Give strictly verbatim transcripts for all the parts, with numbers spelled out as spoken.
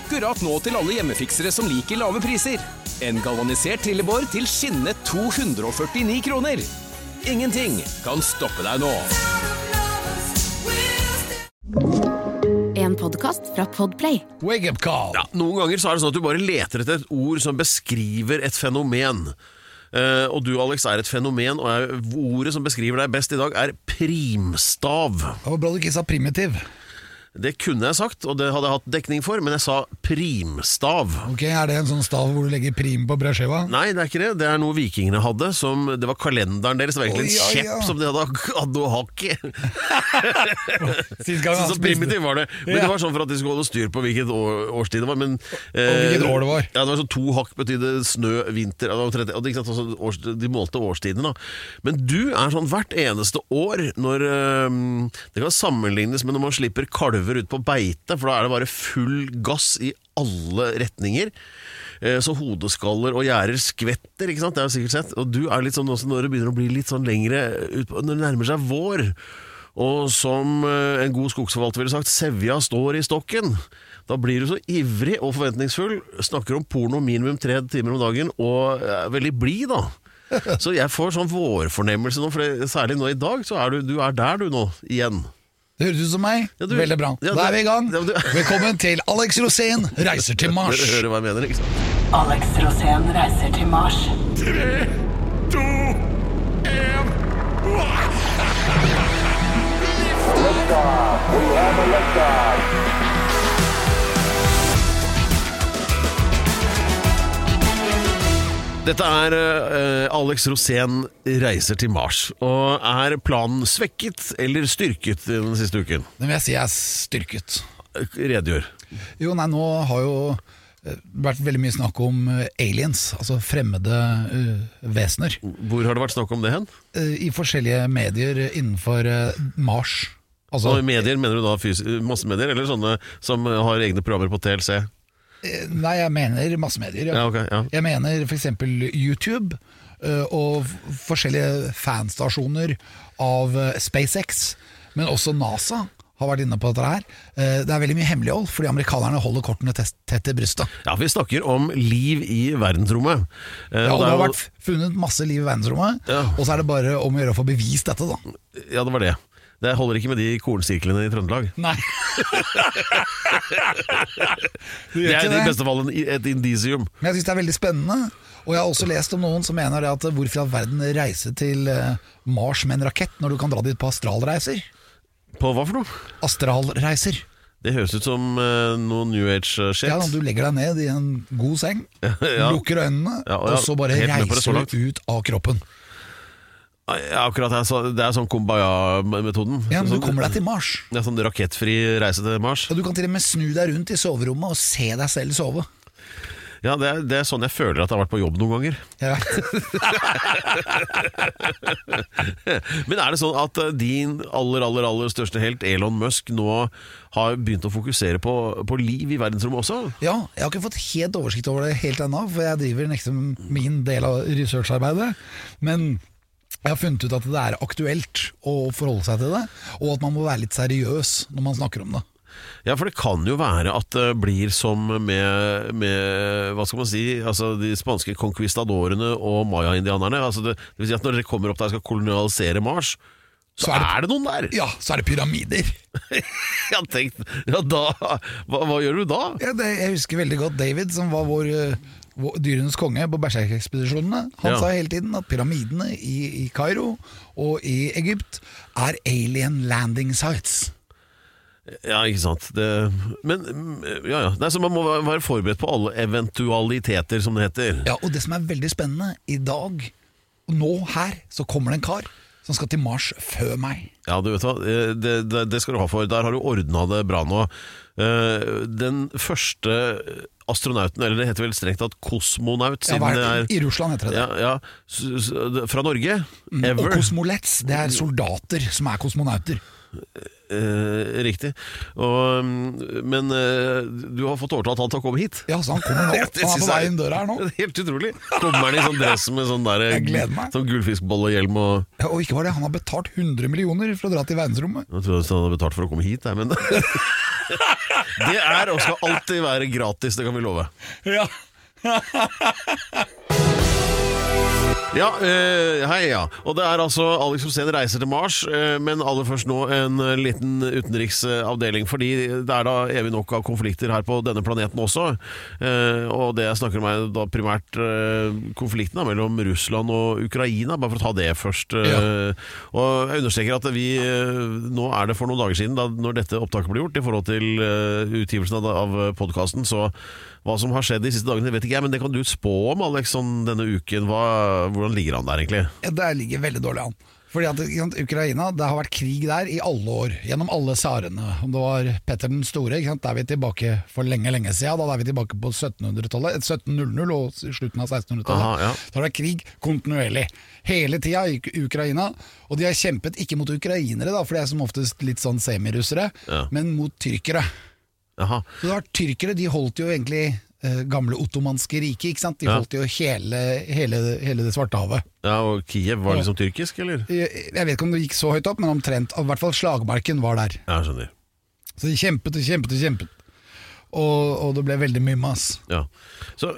akkurat nå til alle hjemmefiksere som liker lave priser. En galvanisert trillebår til skinnende to hundre og førtini kroner. Ingenting kan stoppe deg nå. En podcast fra Podplay. Wake up call. Ja, noen ganger så er det sånn at du bare leter etter et ord som beskriver et fenomen. Uh, og du, Alex, er et fenomen, og er, ordet som beskriver deg best i dag er primstav. Det var bra du ikke sa primitiv. Det kunne jeg sagt, og det hadde jeg hatt dekning for, men jeg sa primstav. Ok, Er det en sånn stav hvor du legger prim på brødskiva? Nei, det er ikke det. Det er noe vikingene hadde, som, det var kalenderen deres. Det var egentlig en Oi, ja, kjepp ja. som de hadde, hadde å hakke. Sist gang han Så spiste. primitiv var det. Men Ja. det var sånn for at de skulle holde styr på hvilket år, årstid det var. Men, eh, Og hvilket år det var. Ja, det var sånn to hakk betydde snø, vinter, og tretti, og det, ikke sant, altså, års, de målte årstidene da. Men du er sånn hvert eneste år, når eh, det kan sammenlignes med når man slipper kalver ut på beite, for da er det bare full gass i alle retninger. Så hodeskaller og gjerder skvetter, ikke sant? Det har jeg sikkert sett. Og du er litt sånn også når det begynner å bli litt sånn lengre ut på, når det nærmer seg vår. Og som en god skogsforvalter ville sagt, sevja står i stokken. Da blir du så ivrig og forventningsfull, snakker om porno minimum tre timer om dagen, og er veldig blid da. Så jeg får sånn vårfornemmelse nå, for det, særlig nå i dag, så er du, du er der du nå, igjen. Det høres ut som meg. Ja, du- Veldig bra. ja, Da er du- vi i gang. ja, du- Velkommen til Alex Rosén reiser til Mars. Dere hører hva jeg mener, ikke sant? Alex Rosén reiser til Mars. Dette er uh, Alex Rosén reiser til Mars. Og er planen svekket eller styrket den siste uken? Det vil jeg si er styrket. Redegjør. Jo, nei, nå har jo eh, vært veldig mye snakk om eh, aliens, altså fremmede uh, vesener, Hvor har det vært snakk om det hen? eh, i forskjellige medier innenfor eh, Mars. Altså, Og i medier, mener du da fys- massemedier, eller sånne som har egne programmer på T L C? eh, nei, jeg mener massemedier. Ja. Ja, ok, ja. Jeg mener for eksempel YouTube eh, og f- forskjellige fanstasjoner av eh, SpaceX, men også NASA har vært inne på dette her. Eh, Det er veldig mye hemmelighold, fordi amerikanerne holder kortene test- tett til brystet. Ja, vi snakker om liv i verdensrommet. Eh, Ja, og og det har er jo- vært funnet masse liv i verdensrommet, Ja. og så er det bare om å gjøre å få bevist dette da. Ja, det var det. Det holder ikke med de kornsirklene i Trøndelag. Nei. Det er i beste fall en- et indisium. Men jeg synes det er veldig spennende, og jeg har også lest om noen som mener det at hvorfor i all verden reise til eh, Mars med en rakett når du kan dra dit på astralreiser? På hva for noe? Astralreiser. Det høres ut som uh, noe New Age-shit. Ja, du legger deg ned i en god seng, Ja. lukker øynene, Ja, ja, og så bare helt med på det så reiser langt. du ut av kroppen. Ja, akkurat det er, så, det er sånn kumbaya-metoden. Ja, men sånn, du kommer deg til Mars. Ja, sånn rakettfri reise til Mars. Og du kan til og med snu deg rundt i soverommet og se deg selv sove. Ja, det er, det er sånn jeg føler at jeg har vært på jobb noen ganger. Jeg vet. Men er det sånn at eh, din aller, aller, aller største helt, Elon Musk, nå har begynt å fokusere på, på liv i verdensrommet også? Ja, jeg har ikke fått helt oversikt over det helt ennå, for jeg driver liksom min del av researcharbeidet. Men jeg har funnet ut at det er aktuelt å forholde seg til det, og at man må være litt seriøs når man snakker om det. Ja, for det kan jo være at det blir som med, med hva skal man si, altså de spanske conquistadorene og maya-indianerne. Altså det, det vil si at når dere kommer opp der og skal kolonialisere Mars, så, Så er, er det, det- noen der. Ja, så er det pyramider. Jeg tenkte, ja da, hva, hva gjør du da? Ja, det, jeg husker veldig godt David, som var vår, eh, vår dyrenes konge på berserkekspedisjonene. Han Ja. sa hele tiden at pyramidene i, i Kairo og i Egypt er alien landing sites. Ja, ikke sant. Det, men, mm, ja, ja. Nei, så man må være forberedt på alle eventualiteter, som det heter. Ja, og det som er veldig spennende, i dag, og nå her, så kommer det en kar som skal til Mars før meg. Ja, du vet hva, det, det, det skal du ha for. Der har du ordnet det bra nå. Eh, Den første astronauten, eller det heter vel strengt tatt kosmonaut, Ja, siden hva det er, er I Russland heter det det. ja, ja, s- s- fra Norge, Mm, Og ever. kosmolets, det er soldater som er kosmonauter. Eh, riktig. Og, men eh, du har fått overtalt han til å komme hit. Ja, så han kommer nå. Det Han er synes på vei jeg- inn døra her nå. Helt utrolig. Kommer han i sånn dress med sånn der Jeg gleder meg. sånn gullfiskbollehjelm og Ja, og ikke var det, han har betalt hundre millioner for å dra til verdensrommet. Jeg trodde han hadde betalt for å komme hit, jeg, men det er og skal alltid være gratis, det kan vi love. Ja. Ja, eh, hei ja. Og det er altså Alex Rosén reiser til Mars, eh, men aller først nå en eh, liten utenriksavdeling, fordi det er da evig nok av konflikter her på denne planeten også. Eh, og det jeg snakker om er da primært eh, konflikten da, mellom Russland og Ukraina, bare for å ta det først. Eh, Ja. Og jeg understreker at vi, eh, nå er det for noen dager siden, da, når dette opptaket ble gjort, i forhold til eh, utgivelsen av, av podcasten, så hva som har skjedd de siste dagene, vet ikke jeg, men det kan du spå om, Alex, sånn denne uken. Hva, hvordan ligger han der egentlig? Ja, det ligger veldig dårlig an. Fordi at ikke sant, Ukraina, det har vært krig der i alle år, gjennom alle tsarene. Om det var Petter den store, ikke sant, da er vi tilbake for lenge, lenge siden. Da er vi tilbake på syttenhundretallet, sytten hundre og slutten av sekstenhundretallet. Aha, ja. Da har det vært krig kontinuerlig. Hele tida i Ukraina. Og de har kjempet ikke mot ukrainere, da, for de er som oftest litt sånn semirussere, Ja. men mot tyrkere. Jaha. Så det var tyrkere, de holdt jo egentlig eh, gamle ottomanske riket, ikke sant? De Ja. holdt jo hele, hele, hele det Svartehavet. Ja, og Kiev var liksom tyrkisk, eller? Jeg, jeg vet ikke om det gikk så høyt opp, men omtrent, i hvert fall slagmarken var der. Ja, jeg skjønner. Så de kjempet og kjempet og kjempet. Og, og det ble veldig mye mas. Ja. Så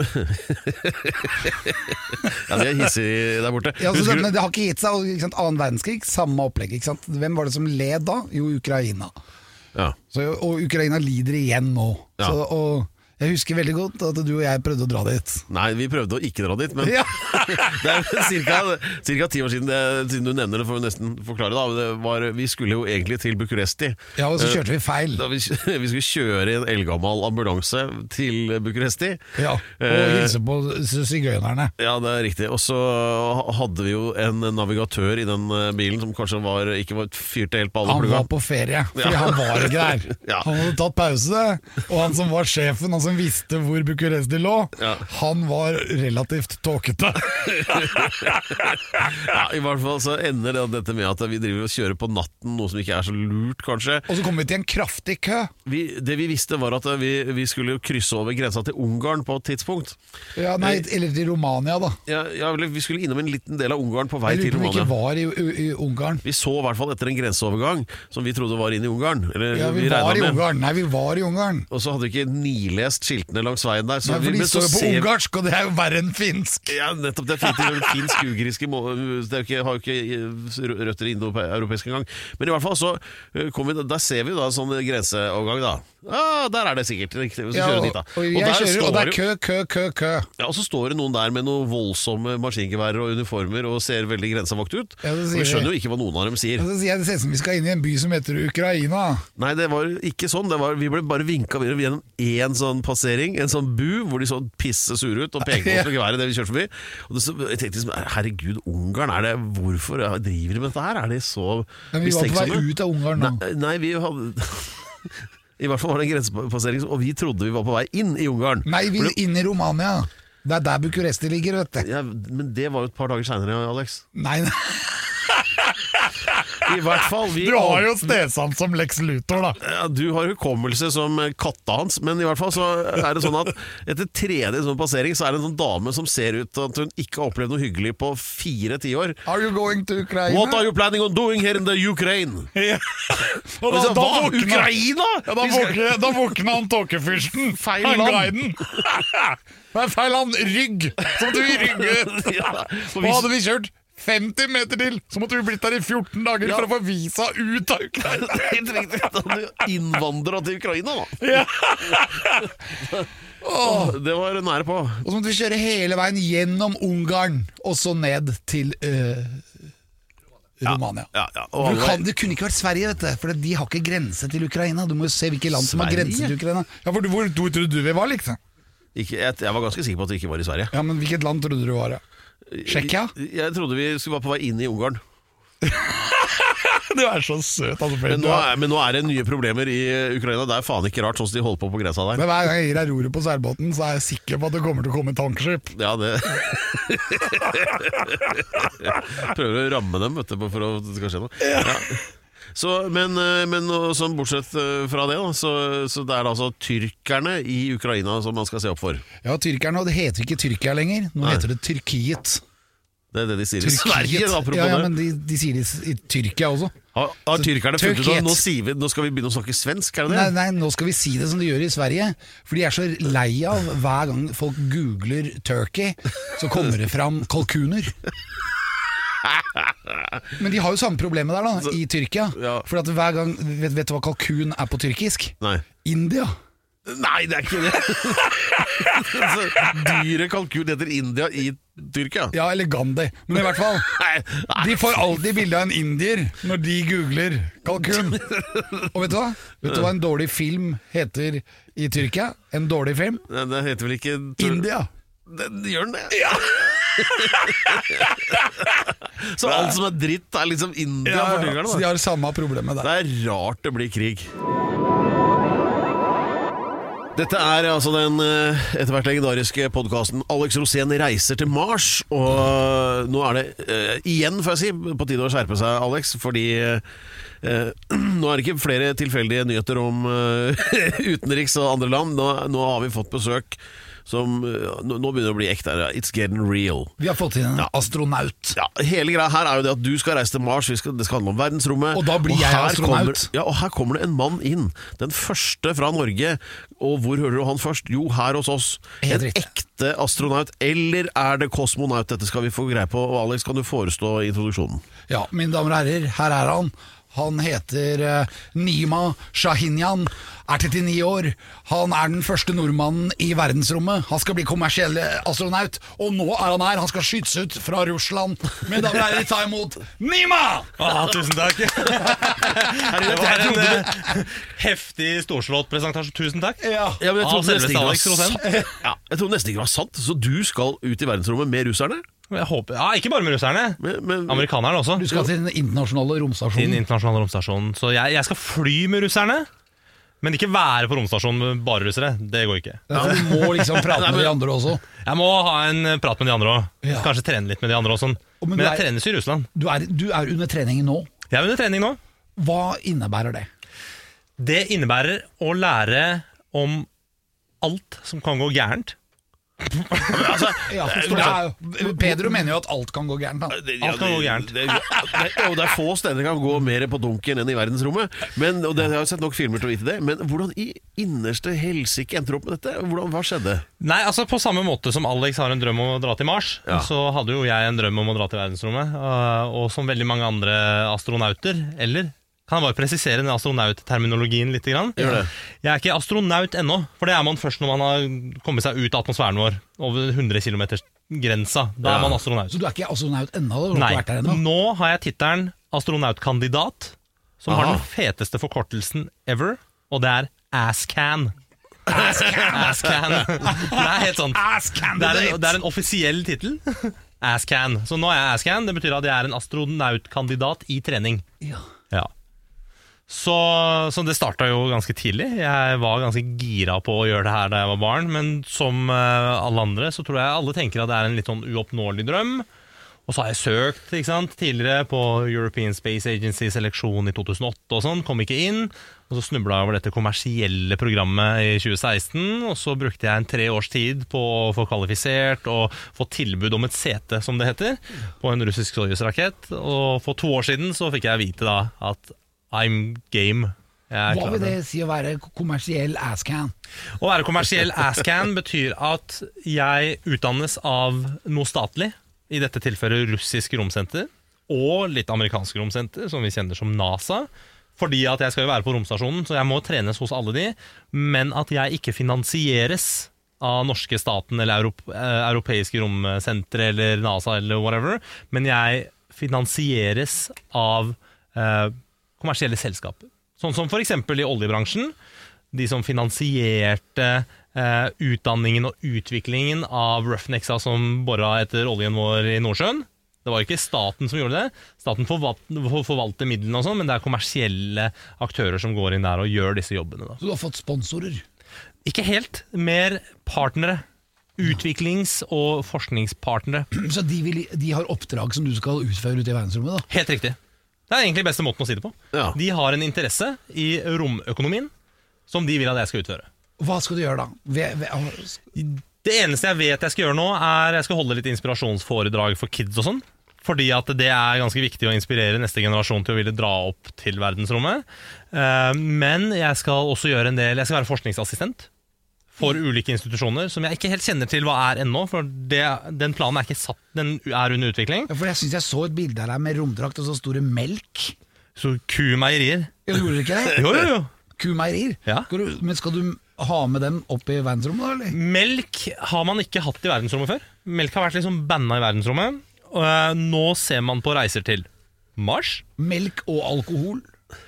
Ja, de er hissige der borte. Ja, så Husker det, du- men det har ikke gitt seg. Og, ikke sant, annen verdenskrig, samme opplegg. Ikke sant? Hvem var det som led da? Jo, Ukraina. Ja. Så, og Ukraina lider igjen nå. Ja. Så, og jeg husker veldig godt at du og jeg prøvde å dra dit. Nei, vi prøvde å ikke dra dit, men Ja. det er cirka, cirka ti år siden, det, siden du nevner det, får vi nesten forklare da. Det var, vi skulle jo egentlig til Bucuresti. Ja, og så kjørte vi feil. Da vi, vi skulle kjøre i en eldgammel ambulanse til Bucuresti. Ja, og Eh, hilse på sigøynerne. Ja, det er riktig. Og så hadde vi jo en navigatør i den eh, bilen som kanskje var, ikke var fyrte helt på alle Han plugger. var på ferie, fordi Ja. han var ikke der. Ja. Han hadde tatt pause, og han som var sjefen, han som visste hvor Bucuresti lå, Ja. han var relativt tåkete. Ja, i hvert fall så ender det dette med at vi driver og kjører på natten, noe som ikke er så lurt kanskje. Og så kom vi til en kraftig kø. Vi, det vi visste var at vi, vi skulle jo krysse over grensa til Ungarn på et tidspunkt. Ja, nei, eller til Romania, da. Ja, ja, eller vi skulle innom en liten del av Ungarn på vei Jeg til lurer på om vi ikke Romania. var i, i, i Ungarn. Vi så i hvert fall etter en grenseovergang som vi trodde var inn i Ungarn. Eller, Ja, vi, vi regnet var i med. Ungarn. Nei, vi var i Ungarn. Og så hadde vi ikke nilest skiltene langs veien der. Så Nei, for vi, de men så står jo på ser vi- ungarsk, og det er jo verre enn finsk. Ja, nettopp. Det er fint i finsk-ugriske må- Det er jo ikke, har jo ikke eh, røtter indoeuropeisk engang. Men i hvert fall så eh, kom vi, der ser vi jo da en sånn grenseovergang, da. Ah, der er det sikkert riktig. Så Ja, kjører og, vi dit, da. og jeg der kjører, og står det er jo- kø, kø, kø, kø. Ja, og så står det noen der med noen voldsomme maskingeværer og uniformer og ser veldig grensevakt ut. Ja, det og sier vi skjønner de. jo ikke hva noen av dem sier. Og så sier jeg det ser ut som vi skal inn i en by som heter Ukraina. Nei, det var ikke sånn. Det var, vi ble bare vinka gjennom én sånn passering, en sånn bu, hvor de så pisse sure ut og peker på oss med geværet det vi kjørte forbi. Og det, så, jeg tenkte liksom, herregud, Ungarn, er det, hvorfor driver de med dette her? Er de så Men vi var på vei mistenksomme? ut av Ungarn nå. Nei, nei, vi hadde I hvert fall var det en grensepassering, og vi trodde vi var på vei inn i Ungarn. Nei, vi For er inne i Romania. Det er der Bucuresti ligger, vet du. Ja, men det var jo et par dager seinere, Alex. Nei, nei. I hvert fall vi Du har jo stedsans som Lex Luthor, da. Ja, du har hukommelse som katta hans, men i hvert fall så er det sånn at etter tredje sånn passering så er det en sånn dame som ser ut til at hun ikke har opplevd noe hyggelig på fire tiår. Are you going to Ukraina? What are you planning on doing here in the Ukraine? Ja. Og Og da, så, da, hva? våkna, Ukraina? ja, da, Vi skal- våkna, da våkna han tåkefyrsten. Feil han land. guiden. Det er feil land. Rygg. Så måtte vi rygge ut. Ja, og Og vi- hadde vi kjørt femti meter til, så måtte vi blitt der i fjorten dager Ja. for å få visa ut av Ukraina. Helt riktig. Da hadde vi innvandret til Ukraina, da. Ja. Åh, det var nære på. Og så måtte vi kjøre hele veien gjennom Ungarn, og så ned til øh, Romania. Ja, ja. For Og du kan, det kunne ikke vært Sverige, vet du, for de har ikke grense til Ukraina. Du må jo se hvilke land som har Sverige? grense til Ukraina. Ja, for Hvor hvor trodde du vi var, liksom? ikke, jeg, jeg var ganske sikker på at det ikke var i Sverige. Ja, men Hvilket land trodde du vi var? Ja? Tsjekkia? Jeg, jeg trodde vi skulle være på vei inn i Ungarn. Du er så søt, altså. Men nå, er, men nå er det nye problemer i Ukraina. Det er faen ikke rart, sånn som de holder på på grensa der. Men hver gang jeg gir deg roret på seilbåten, så er jeg sikker på at det kommer til å komme et tankskip. Ja, det Prøver å ramme dem, vet du, for at det skal skje noe. Ja. Så, men, men sånn, bortsett fra det, da, så, så det er altså tyrkerne i Ukraina som man skal se opp for. Ja, tyrkerne, og det heter ikke Tyrkia lenger. Nå Nei. heter det Tyrkiet. Det er det de sier i Sverige, apropos ja, ja, det. men de, de sier det i Tyrkia også. Har, har tyrkerne funnet ut Tyrkiet. at nå, sier vi, nå skal vi begynne å snakke svensk, er det det? Nei, nei, nå skal vi si det som de gjør i Sverige. For de er så lei av hver gang folk googler Turkey, så kommer det fram kalkuner. Men de har jo samme problemet der da, i Tyrkia. Ja. For at hver gang, vet, vet du hva kalkun er på tyrkisk? Nei. India. Nei, det er ikke det. Dyre kalkun heter India i Tyrkia. Ja, eller Gandhi. Men i hvert fall, Nei, nei. de får alltid bilde av en indier når de googler kalkun. Og vet du hva? Vet du hva en dårlig film heter i Tyrkia? En dårlig film? Det, det heter vel ikke India. Det, gjør den det? Ja. Så alt som er dritt er liksom India Ja, for tyrkerne, så de da. har samme problemet der. Det er rart det blir krig. Dette er altså den eh, etter hvert legendariske podcasten Alex Rosén reiser til Mars. Og nå er det eh, igjen, får jeg si, på tide å skjerpe seg, Alex. Fordi eh, nå er det ikke flere tilfeldige nyheter om eh, utenriks og andre land. Nå, nå har vi fått besøk som nå, nå begynner det å bli ekte. It's getting real. Vi har fått inn en astronaut. Ja, hele greia her er jo det at du skal reise til Mars. Vi skal, det skal handle om verdensrommet. Og da blir jeg her astronaut. Kommer, ja, og her kommer det en mann inn. Den første fra Norge. Og hvor hører du han først? Jo, her hos oss. Helt En riktig. ekte astronaut. Eller er det kosmonaut? Dette skal vi få greie på. Og Alex, kan du forestå introduksjonen? Ja, mine damer og herrer, her er han. Han heter uh, Nima Shahinyan, er trettini år. Han er den første nordmannen i verdensrommet. Han skal bli kommersiell astronaut, og nå er han her. Han skal skytes ut fra Russland. Mine damer og herrer, ta imot Nima! Ah, tusen takk. Det var en eh, heftig storslått presentasjon. Tusen takk. Ja. Ja, men jeg Av trodde nesten selveste ikke Alex det var Rosén. sant. Ja, jeg trodde nesten ikke det var sant. Så du skal ut i verdensrommet med russerne? Jeg håper, ja, ikke bare med russerne. Men, men, Amerikanerne også. Du skal til den internasjonale Til den romstasjonen. internasjonale romstasjonen. Så jeg, jeg skal fly med russerne, men ikke være på romstasjonen med bare russere. Det går ikke. Ja, du må liksom prate med de andre også. Jeg må ha en prat med de andre òg. Ja. Kanskje trene litt med de andre også. Og men Men du jeg er- trenes i Russland. Du er, du er under trening nå. Jeg er under trening nå. Hva innebærer det? Det innebærer å lære om alt som kan gå gærent. altså, Ja, for det er jo, Pedro mener jo at alt kan gå gærent. Da. det, Alt kan gå gærent. Det, det, det, og det er få steder det kan gå mer på dunken enn i verdensrommet. Men, og det, jeg har sett nok filmer til å vite det. Men hvordan i innerste helsike endte du opp med dette? Hvordan, hva skjedde? Nei, altså På samme måte som Alex har en drøm om å dra til Mars, Ja. så hadde jo jeg en drøm om å dra til verdensrommet. øh, Og som veldig mange andre astronauter. Eller kan jeg bare presisere den astronautterminologien litt? Grann? Gjør det. Jeg er ikke astronaut ennå, for det er man først når man har kommet seg ut av atmosfæren vår. Over hundre kilometers grensa. Da Ja. er man astronaut. Så du er ikke astronaut ennå? Du har Nei, ikke vært der ennå? nå har jeg tittelen astronautkandidat, som har Aha. den feteste forkortelsen ever, og det er ASCAN. ASCAN. Det er helt sant. Det er en, det er en offisiell tittel. ASCAN. Så nå er jeg ASCAN. Det betyr at jeg er en astronautkandidat i trening. Ja. Ja. Så, så det starta jo ganske tidlig. Jeg var ganske gira på å gjøre det her da jeg var barn. Men som eh, alle andre så tror jeg alle tenker at det er en litt sånn uoppnåelig drøm. Og så har jeg søkt ikke sant, tidligere på European Space Agency-seleksjon i to tusen og åtte og sånn, kom ikke inn. Og så snubla jeg over dette kommersielle programmet i tjue seksten, og så brukte jeg en tre års tid på å få kvalifisert og få tilbud om et sete, som det heter, på en russisk Soyuz-rakett. Og for to år siden så fikk jeg vite da at I'm game. Jeg er Hva klar. vil det si å være kommersiell asscan? Å være kommersiell ASCAN betyr at jeg utdannes av noe statlig, i dette tilfellet russisk romsenter, og litt amerikansk romsenter, som vi kjenner som NASA, fordi at jeg skal jo være på romstasjonen, så jeg må trenes hos alle de, men at jeg ikke finansieres av norske staten eller europ eh, europeiske romsentre eller NASA eller whatever, men jeg finansieres av eh, kommersielle selskaper. Sånn som for eksempel i oljebransjen, de som finansierte eh, utdanningen og utviklingen av Roughnecksa som borra etter oljen vår i Nordsjøen. Det var ikke staten som gjorde det. Staten forvalter, forvalter midlene og sånn, men det er kommersielle aktører som går inn der og gjør disse jobbene. Da. Så du har fått sponsorer? Ikke helt, mer partnere. Utviklings- og forskningspartnere. Så de, vil, de har oppdrag som du skal utføre ute i verdensrommet? Da. Helt riktig. Det er egentlig beste måten å si det på. Ja. De har en interesse i romøkonomien som de vil at jeg skal utføre. Hva skal du gjøre da? Ve, ve, Det eneste jeg vet jeg skal gjøre nå, er jeg skal holde litt inspirasjonsforedrag for kids og sånn. Fordi at det er ganske viktig å inspirere neste generasjon til å ville dra opp til verdensrommet. Men jeg skal også gjøre en del Jeg skal være forskningsassistent for ulike institusjoner som jeg ikke helt kjenner til hva er ennå. For det, den planen er ikke satt, den er under utvikling. for jeg synes jeg så et bilde av deg med romdrakt og så store melk. Så kumeierier. Jeg gjorde ikke det? Jo, jo, jo. Kumeierier? Ja. Skal du, men skal du ha med dem opp i verdensrommet da, eller? Melk har man ikke hatt i verdensrommet før. Melk har vært liksom banna i verdensrommet. Og nå ser man på reiser til Mars. Melk og alkohol?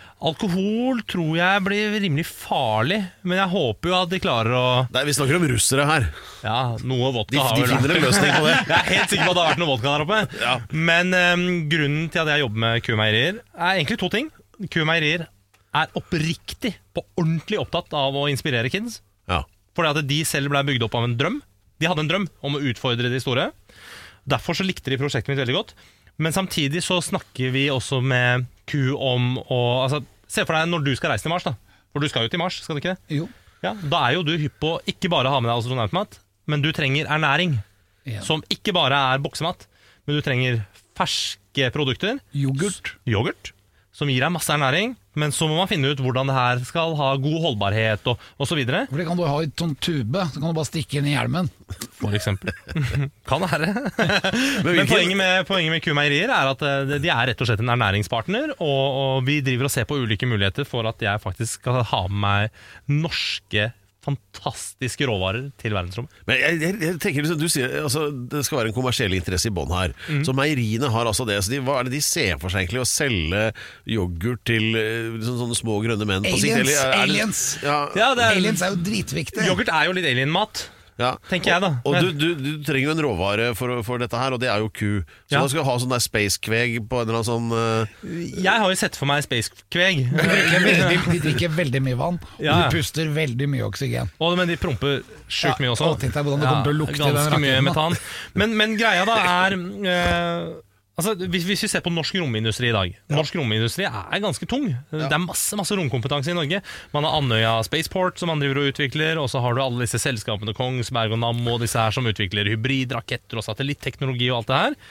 Alkohol tror jeg blir rimelig farlig, men jeg håper jo at de klarer å Nei, vi snakker om russere her. Ja, noe vodka De, har de vel finner en løsning på det. Jeg er helt sikker på at det har vært noe vodka der oppe. Ja. Men um, grunnen til at jeg jobber med kumeierier er egentlig to ting. Kumeierier er oppriktig, på ordentlig opptatt av å inspirere kids. Ja. Fordi at de selv ble bygd opp av en drøm. De hadde en drøm om å utfordre de store. Derfor så likte de prosjektet mitt veldig godt. Men samtidig så snakker vi også med Ku om å altså, se for deg når du skal reise til Mars da. For du skal jo til Mars, skal du ikke det? Jo. Ja, da er jo du hypp på ikke bare ha med deg astronautmat, men du trenger ernæring. Ja. Som ikke bare er boksemat, men du trenger ferske produkter. Yoghurt. Yoghurt, som gir deg masse ernæring. Men så må man finne ut hvordan det her skal ha god holdbarhet og, og så videre. For det kan du ha i sånn tube, så kan du bare stikke inn i hjelmen. For eksempel. Kan være. Men hvilken- poenget med, poenget med kumeierier er at eh, de er rett og slett en ernæringspartner, og, og vi driver og ser på ulike muligheter for at jeg faktisk skal ha med meg norske fantastiske råvarer til verdensrommet. Men jeg, jeg, jeg tenker liksom, du sier altså, det skal være en kommersiell interesse i bånn her. Mm. Så meieriene har altså det. Så de, hva er det de ser for seg egentlig? Å selge yoghurt til eh, liksom, sånne små grønne menn på sikt? Aliens! eller er- er det- aliens. Ja, Ja, det er, Aliens er jo dritviktig. yoghurt er jo litt alien-mat, ja. tenker jeg da. Og Men- du, du, du trenger jo en råvare for, for dette her, og det er jo ku. Så Ja. da skal du ha sånn der space-kveg på en eller annen sånn eh, Jeg har jo sett for meg space-kveg. De drikker, veldig, de drikker veldig mye vann, og Ja. de puster veldig mye oksygen. Og, men de promper sjukt Ja, mye også. og tenk deg hvordan det kommer til å lukte i den ganske mye raketten, da. metan. Men, men greia da er eh, altså, hvis, hvis vi ser på norsk romindustri i dag. Norsk romindustri er ganske tung. Det er masse masse romkompetanse i Norge. Man har Andøya Spaceport som man driver og utvikler, og så har du alle disse selskapene Kongsberg og Nammo og disse her som utvikler hybridraketter og satellitteknologi og alt det her.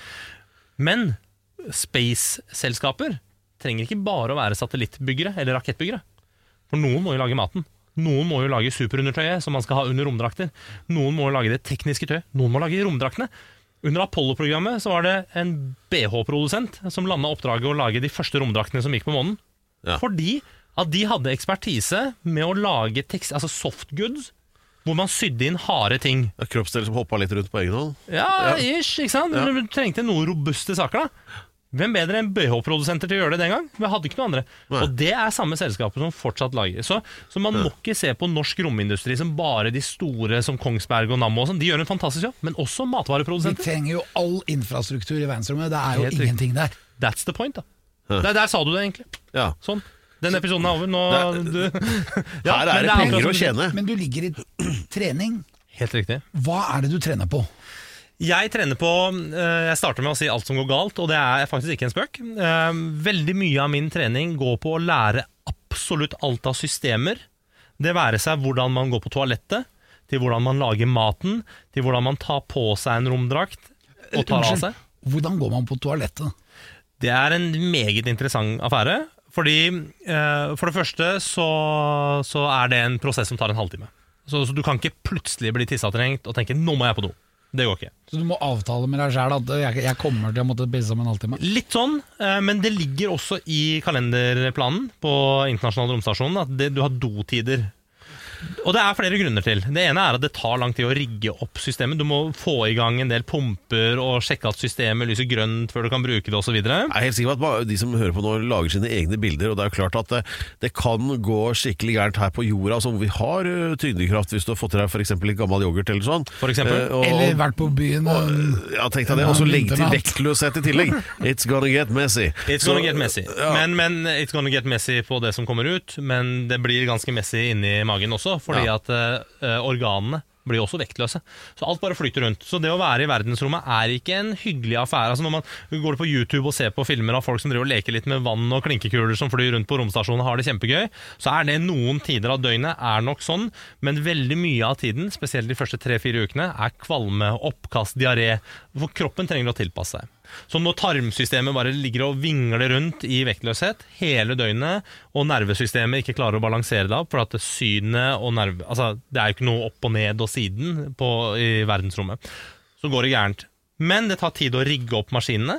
Men space-selskaper trenger ikke bare å være satellittbyggere eller rakettbyggere. For noen må jo lage maten. Noen må jo lage superundertøyet som man skal ha under romdrakter. Noen må jo lage det tekniske tøyet. Noen må lage romdraktene. Under Apollo-programmet så var det en B H-produsent som landet oppdraget å lage de første romdraktene som gikk på månen. Ja. Fordi at de hadde ekspertise med å lage tekst, altså soft goods, hvor man sydde inn harde ting. ja, kroppsdeler som hoppa litt rundt på egen hånd. Ja, ish, ikke sant? Ja. Men du trengte noen robuste saker da. Hvem bedre enn B H-produsenter til å gjøre det den gang? Vi hadde ikke noe andre. Nei. Og det er samme selskapet som fortsatt lager. Så, så man må ikke se på norsk romindustri som bare de store som Kongsberg og Nammo og sånn. De gjør en fantastisk jobb, men også Vi matvareprodusenter. trenger jo all infrastruktur i verdensrommet. Det er jo Helt riktig. ingenting der. That's the point da. Der, der sa du det egentlig. Ja. Sånn. Den episoden er over. Nå, du, Ja, Her men er det akkurat penger som å du- tjene. Men du ligger i trening. Helt riktig. Hva er det du trener på? Jeg trener på, eh, jeg starter med å si alt som går galt, og det er faktisk ikke en spøk. Eh, Veldig mye av min trening går på å lære absolutt alt av systemer. Det være seg hvordan man går på toalettet, til hvordan man lager maten, til hvordan man tar på seg en romdrakt og tar av Unnskyld, seg. hvordan går man på toalettet? Det er en meget interessant affære, fordi eh, for det første så, så er det en prosess som tar en halvtime. Så, så du kan ikke plutselig bli tissetrengt og tenke, nå må jeg på do. Det går ikke. Så du må avtale med deg selv at jeg, jeg kommer til å måtte pisse om en halvtime. Litt sånn, eh, men det ligger også i kalenderplanen på Internasjonal romstasjon at det, du har dotider. Og det er flere grunner til. Det ene er at det tar lang tid å rigge opp systemet. Du må få i gang en del pumper og sjekke at systemet lyser grønt før du kan bruke det og så videre. Jeg er helt sikker på at bare de som hører på nå lager sine egne bilder, og det er jo klart at det, det kan gå skikkelig gærent her på jorda, altså hvor vi har uh, tyngdekraft hvis du har fått til deg for eksempel litt gammel yoghurt eller sånn. For eksempel. Eh, og, Eller vært på byen og, ja, tenk deg det, og så legge til vektløshet i tillegg. It's gonna get messy. It's Så- gonna get messy. ja. Men, men it's gonna get messy på det som kommer ut, men det blir ganske messy inni magen også, fordi Ja. at uh, organene blir også vektløse. Så alt bare flyter rundt. Så det å være i verdensrommet er ikke en hyggelig affære. Altså når man går på YouTube og ser på filmer av folk som driver og leker litt med vann og klinkekuler som flyr rundt på romstasjonen og har det kjempegøy, så er det noen tider av døgnet er nok sånn, men veldig mye av tiden, spesielt de første tre-fire ukene, er kvalme, oppkast, diaré, for kroppen trenger å tilpasse seg. Så når tarmsystemet bare ligger og vingler rundt i vektløshet hele døgnet, og nervesystemet ikke klarer å balansere det opp, for at synet og nerve, altså det er jo ikke noe opp og ned og siden på, i verdensrommet, så går det gærent. Men det tar tid å rigge opp maskinene,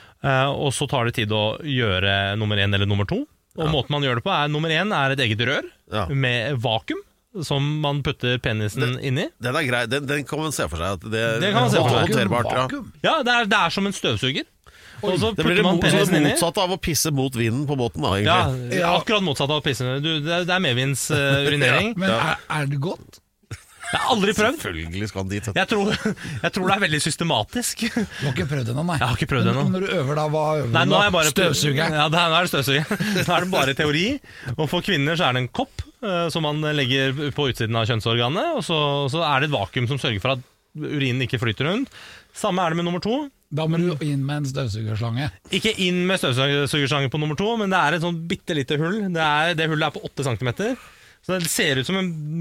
og så tar det tid å gjøre nummer én eller nummer to. Og ja. Måten man gjør det på er, nummer én er et eget rør ja. Med vakuum, som man putter penisen den, inn i. Den er grei, den, den kan man se for seg at det, det kan man se for seg. Ja, ja det, er, det er som en støvsuger. Og så det blir det motsatt av å pisse mot vinden på båten da, egentlig. Ja, akkurat motsatt av å pisse. Du, det, det er medvinds uh, urinering. Ja, men er, er det godt? Jeg har aldri prøvd. Selvfølgelig skal han dit. Jeg tror, jeg tror det er veldig systematisk. Du har ikke prøvd ennå, nei? Jeg har ikke prøvd ennå. Når du øver da, hva øver nei, du da? Bare, støvsuger? Ja, nå er det støvsuger. Nå er det bare teori. Og for kvinner så er det en kopp uh, som man legger på utsiden av kjønnsorganet, og så, så er det et vakuum som sørger for at urinen ikke flyter rundt. Samme er det med nummer to. Da må du inn med en støvsugerslange. Ikke inn med støvsugerslange på nummer to, men det er et sånn bittelite hull. Det, er, det hullet er på åtte centimeter. Så det ser ut som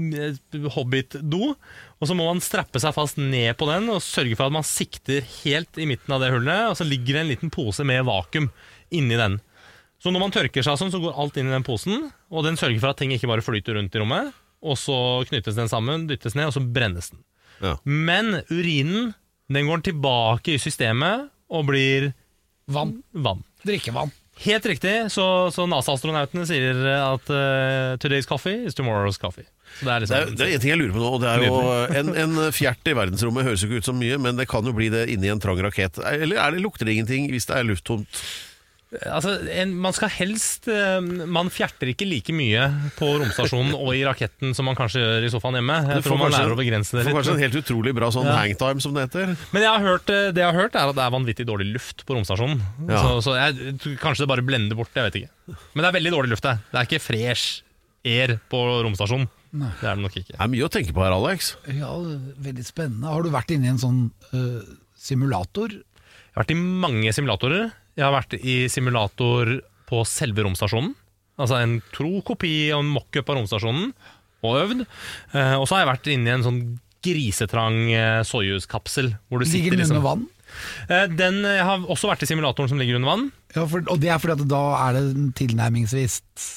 en hobbit-do, og så må man strappe seg fast ned på den og sørge for at man sikter helt i midten av det hullet, og så ligger det en liten pose med vakuum inni den. Så når man tørker seg sånn, så går alt inn i den posen, og den sørger for at ting ikke bare flyter rundt i rommet, og så knyttes den sammen, dyttes ned, og så brennes den. Ja. Men urinen, den går tilbake i systemet og blir vann. vann. Drikkevann. Helt riktig, så, så NASA-astronautene sier at uh, today's coffee is tomorrow's coffee. Så det er liksom, det, er, det er en ting jeg lurer på nå, og det er jo en, en fjert i verdensrommet høres jo ikke ut som mye, men det kan jo bli det inni en trang rakett. Eller er det, lukter det ingenting hvis det er lufttomt? Altså, en, man skal helst uh, Man fjerter ikke like mye på romstasjonen og i raketten som man kanskje gjør i sofaen hjemme. Jeg tror man kanskje, lærer å begrense det litt. Får kanskje en helt utrolig bra sånn ja. hangtime som det heter. Men jeg har hørt, det jeg har hørt er at det er vanvittig dårlig luft på romstasjonen. Ja. Så, så jeg, kanskje det bare blender bort, jeg vet ikke. Men det er veldig dårlig luft der. Det er ikke fresh air på romstasjonen. Nei. Det er det nok ikke. Det er mye å tenke på her, Alex. Ja, veldig spennende. Har du vært inne i en sånn uh, simulator? Jeg har vært i mange simulatorer. Jeg har vært i simulator på selve romstasjonen. Altså en tro kopi og en mock-up av romstasjonen, og øvd. Eh, og så har jeg vært inne i en sånn grisetrang eh, Soyuz-kapsel. Hvor du ligger den liksom, under vann? Eh, den, jeg har også vært i simulatoren som ligger under vann. Ja, for, og det er fordi at da er det tilnærmingsvis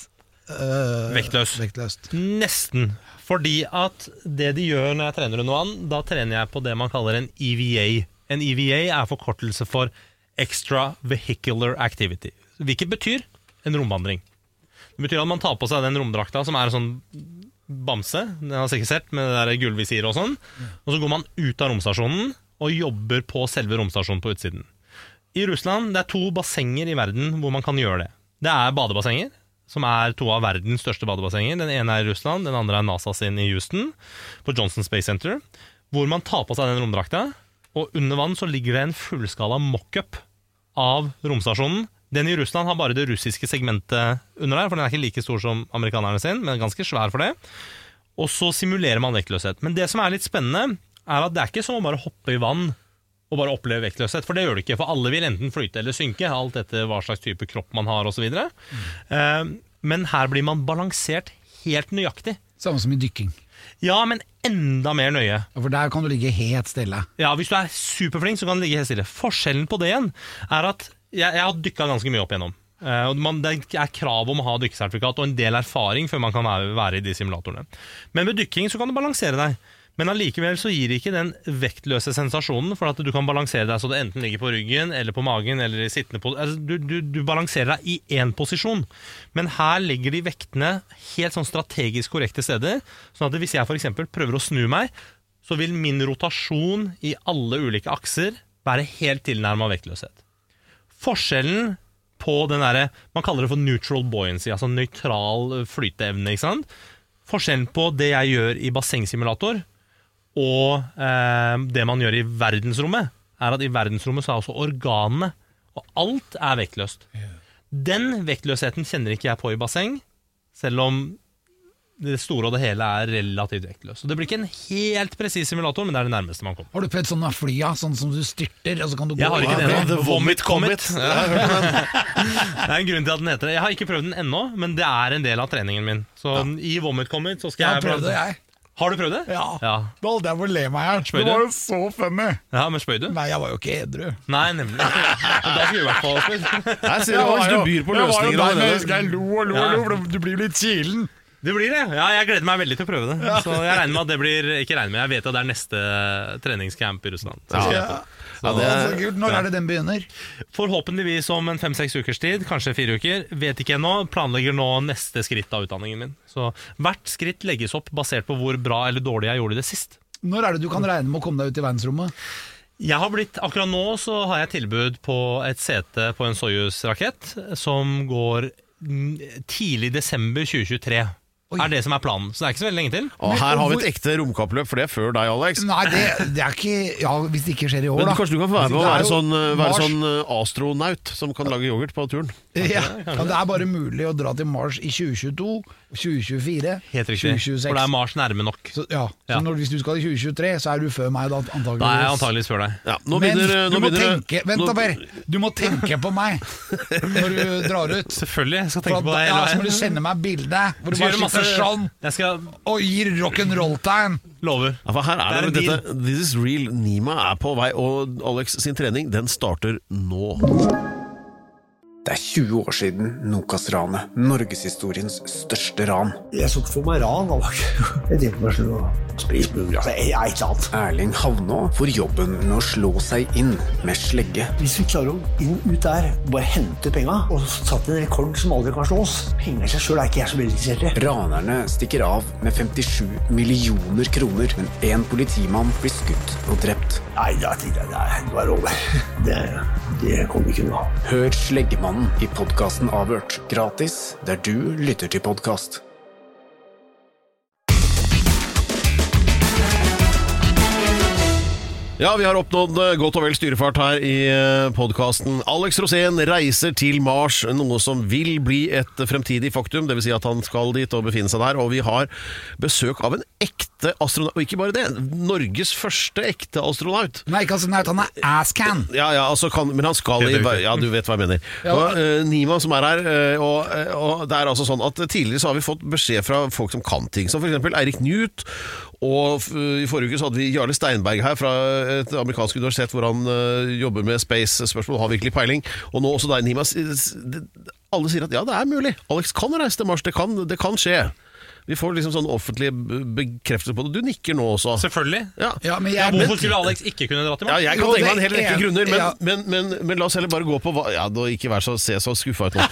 øh, vektløs. vektløst. Nesten. Fordi at det de gjør når jeg trener under vann, da trener jeg på det man kaller en E V A. En E V A er forkortelse for Extra Vehicular Activity, hvilket betyr en romvandring. Det betyr at man tar på seg den romdrakta som er en sånn bamse, den har sikkert sett, med det der gullvisiret og sånn, og så går man ut av romstasjonen og jobber på selve romstasjonen på utsiden. I Russland, det er to bassenger i verden hvor man kan gjøre det. Det er badebassenger, som er to av verdens største badebassenger. Den ene er i Russland, den andre er NASA sin i Houston, på Johnson Space Center, hvor man tar på seg den romdrakta, og under vann så ligger det en fullskala mock-up av romstasjonen. Den i Russland har bare det russiske segmentet under der, for den er ikke like stor som amerikanerne sin, men ganske svær for det. Og så simulerer man vektløshet. Men det som er litt spennende, er at det er ikke som å bare hoppe i vann og bare oppleve vektløshet, for det gjør det ikke, for alle vil enten flyte eller synke, alt etter hva slags type kropp man har og så videre. Mm. Men her blir man balansert helt nøyaktig. Samme som i dykking. Ja, men enda mer nøye. Ja, for der kan du ligge helt stille. Ja, hvis du er superflink, så kan du ligge helt stille. Forskjellen på det igjen er at jeg, jeg har dykket ganske mye opp igjennom. Uh, man, det er krav om å ha dykkesertifikat og en del erfaring før man kan være, være i de simulatorene. Men med dykking så kan du balansere deg. Men allikevel så gir det ikke den vektløse sensasjonen, for at du kan balansere deg så det enten ligger på ryggen eller på magen eller i sittende på, altså, du, du, du balanserer deg i én posisjon. Men her legger de vektene helt sånn strategisk korrekte steder, sånn at hvis jeg for eksempel prøver å snu meg, så vil min rotasjon i alle ulike akser være helt tilnærmet vektløshet. Forskjellen på den der, man kaller det for neutral buoyancy, altså nøytral flyteevne, ikke sant? Forskjellen på det jeg gjør i bassengsimulator og eh, det man gjør i verdensrommet, er at i verdensrommet så er også organene, og alt er vektløst. Den vektløsheten kjenner ikke jeg på i basseng, selv om det store og det hele er relativt vektløst. Så det blir ikke en helt presis simulator, men det er det nærmeste man kommer. Har du prøvd sånne flya, sånn som du styrter, og så kan du gå? Jeg har ikke det Ja, ennå. The Vomit Comet. Ja. Det er en grunn til at den heter det. Jeg har ikke prøvd den ennå, men det er en del av treningen min. Så i Vomit Comet så skal Jeg jeg... har prøvd det, jeg. Har du prøvd det? Ja. Ja. Da holdt jeg på å le meg her. Spøy Det du? var jo så funny. Ja, men spøy du? Nei, jeg var jo ikke edru. Nei, nemlig. Men da skal vi i hvert fall spøy. Her ser du Alex, du byr på løsninger allerede. Jeg lo og lo Ja. og lo, for du blir litt kilen. Det blir det. Ja, jeg gleder meg veldig til å prøve det. Så jeg regner med at det blir Ikke regner med, jeg vet at det er neste treningscamp i Russland. Så skal jeg Ja. på. Ja, det er, Så kult. Når er det den begynner? Forhåpentligvis om en fem-seks ukers tid, kanskje fire uker. Vet ikke ennå. Planlegger nå neste skritt av utdanningen min. Så hvert skritt legges opp basert på hvor bra eller dårlig jeg gjorde det sist. Når er det du kan regne med å komme deg ut i verdensrommet? Jeg har blitt, Akkurat nå så har jeg tilbud på et sete på en Soyuz-rakett som går mm, tidlig desember tjue tjuetre. Oi. Er det som er planen. Så det er ikke så veldig lenge til. og her har vi et ekte romkappløp, for det er før deg, Alex. Nei, det, det er ikke Ja, hvis det ikke skjer i år, Men da. kanskje du kan få være med å Det er være jo sånn, være Mars. sånn eh, astronaut som kan lage yoghurt på turen. Ja, ja, det er bare mulig å dra til Mars i tjue tjueto, tjue tjuefire, Helt riktig. tjue tjueseks. For det er Mars nærme nok. Så, ja, Ja. så når, hvis du skal i tjue tjuetre, så er du før meg da, antageligvis. Da er jeg antageligvis før deg. Ja, nå Men begynner, du nå må begynner tenke Vent nå- da, Per. Du må tenke på meg når du drar ut. Selvfølgelig. Jeg skal For tenke at, på deg. ja, hele så må du veien. sende meg bilde hvor du Skal bare gjøre sitter masse- sånn Jeg skal og gir rock'n'roll-tegn. Lover. Ja, for her er Det er det, en dette, This is real. Nima er på vei, og Alex sin trening den starter nå. Det er tjue år siden Nokas-ranet, norgeshistoriens største ran. Jeg så ikke for meg ran, da. Jeg tenkte bare sånn å spise burger. Altså, jeg er ikke annet. Erling Havnå får jobben med å slå seg inn med slegge. Hvis vi klarer å inn ut der, bare hente penga, og satt en rekord som aldri kan slås. Penger i seg selv er ikke jeg så veldig interessert i. Ranerne stikker av med femtisju millioner kroner, men en politimann blir skutt og drept. Nei, da tenkte jeg, nei, det var over. Det, det kommer ikke noe. Hør Sleggemannen i podcasten Avhørt, gratis der du lytter til podcast. Ja, vi har oppnådd eh, godt og vel styrefart her i podcasten. Alex Rosén reiser til Mars, noe som vil bli et fremtidig faktum, det vil si at han skal dit og befinne seg der, og vi har besøk av en ekte astronaut, og ikke bare det, Norges første ekte astronaut. Nei, ikke astronaut, han er asscan. Ja, ja, altså kan, men han skal i, ja, du vet hva jeg mener. Ja. Og, eh, Nima som er her, eh, og, eh, og det er altså sånn at tidligere så har vi fått beskjed fra folk som kan ting, som for eksempel Eirik Newt, og f- i forrige uke så hadde vi Jarle Steinberg her fra et amerikansk universitet hvor han eh, jobber med space-spørsmål, har virkelig peiling, og nå også deg, Nima. S- s- det- Alle sier at ja, det er mulig. Alex kan reise til Mars, det kan, det kan skje. Vi får liksom sånn offentlig bekreftelse på det. Du nikker nå også. Selvfølgelig. Ja. Ja, men Ja, jeg, hvorfor skulle Alex ikke kunne dra til Ja, Mars? jeg kan Jo, tenke meg en det hel rekke er- grunner, men, ja. men, men, men la oss heller bare gå på hva. Ja, da ikke vær så, se så skuffa ut nå.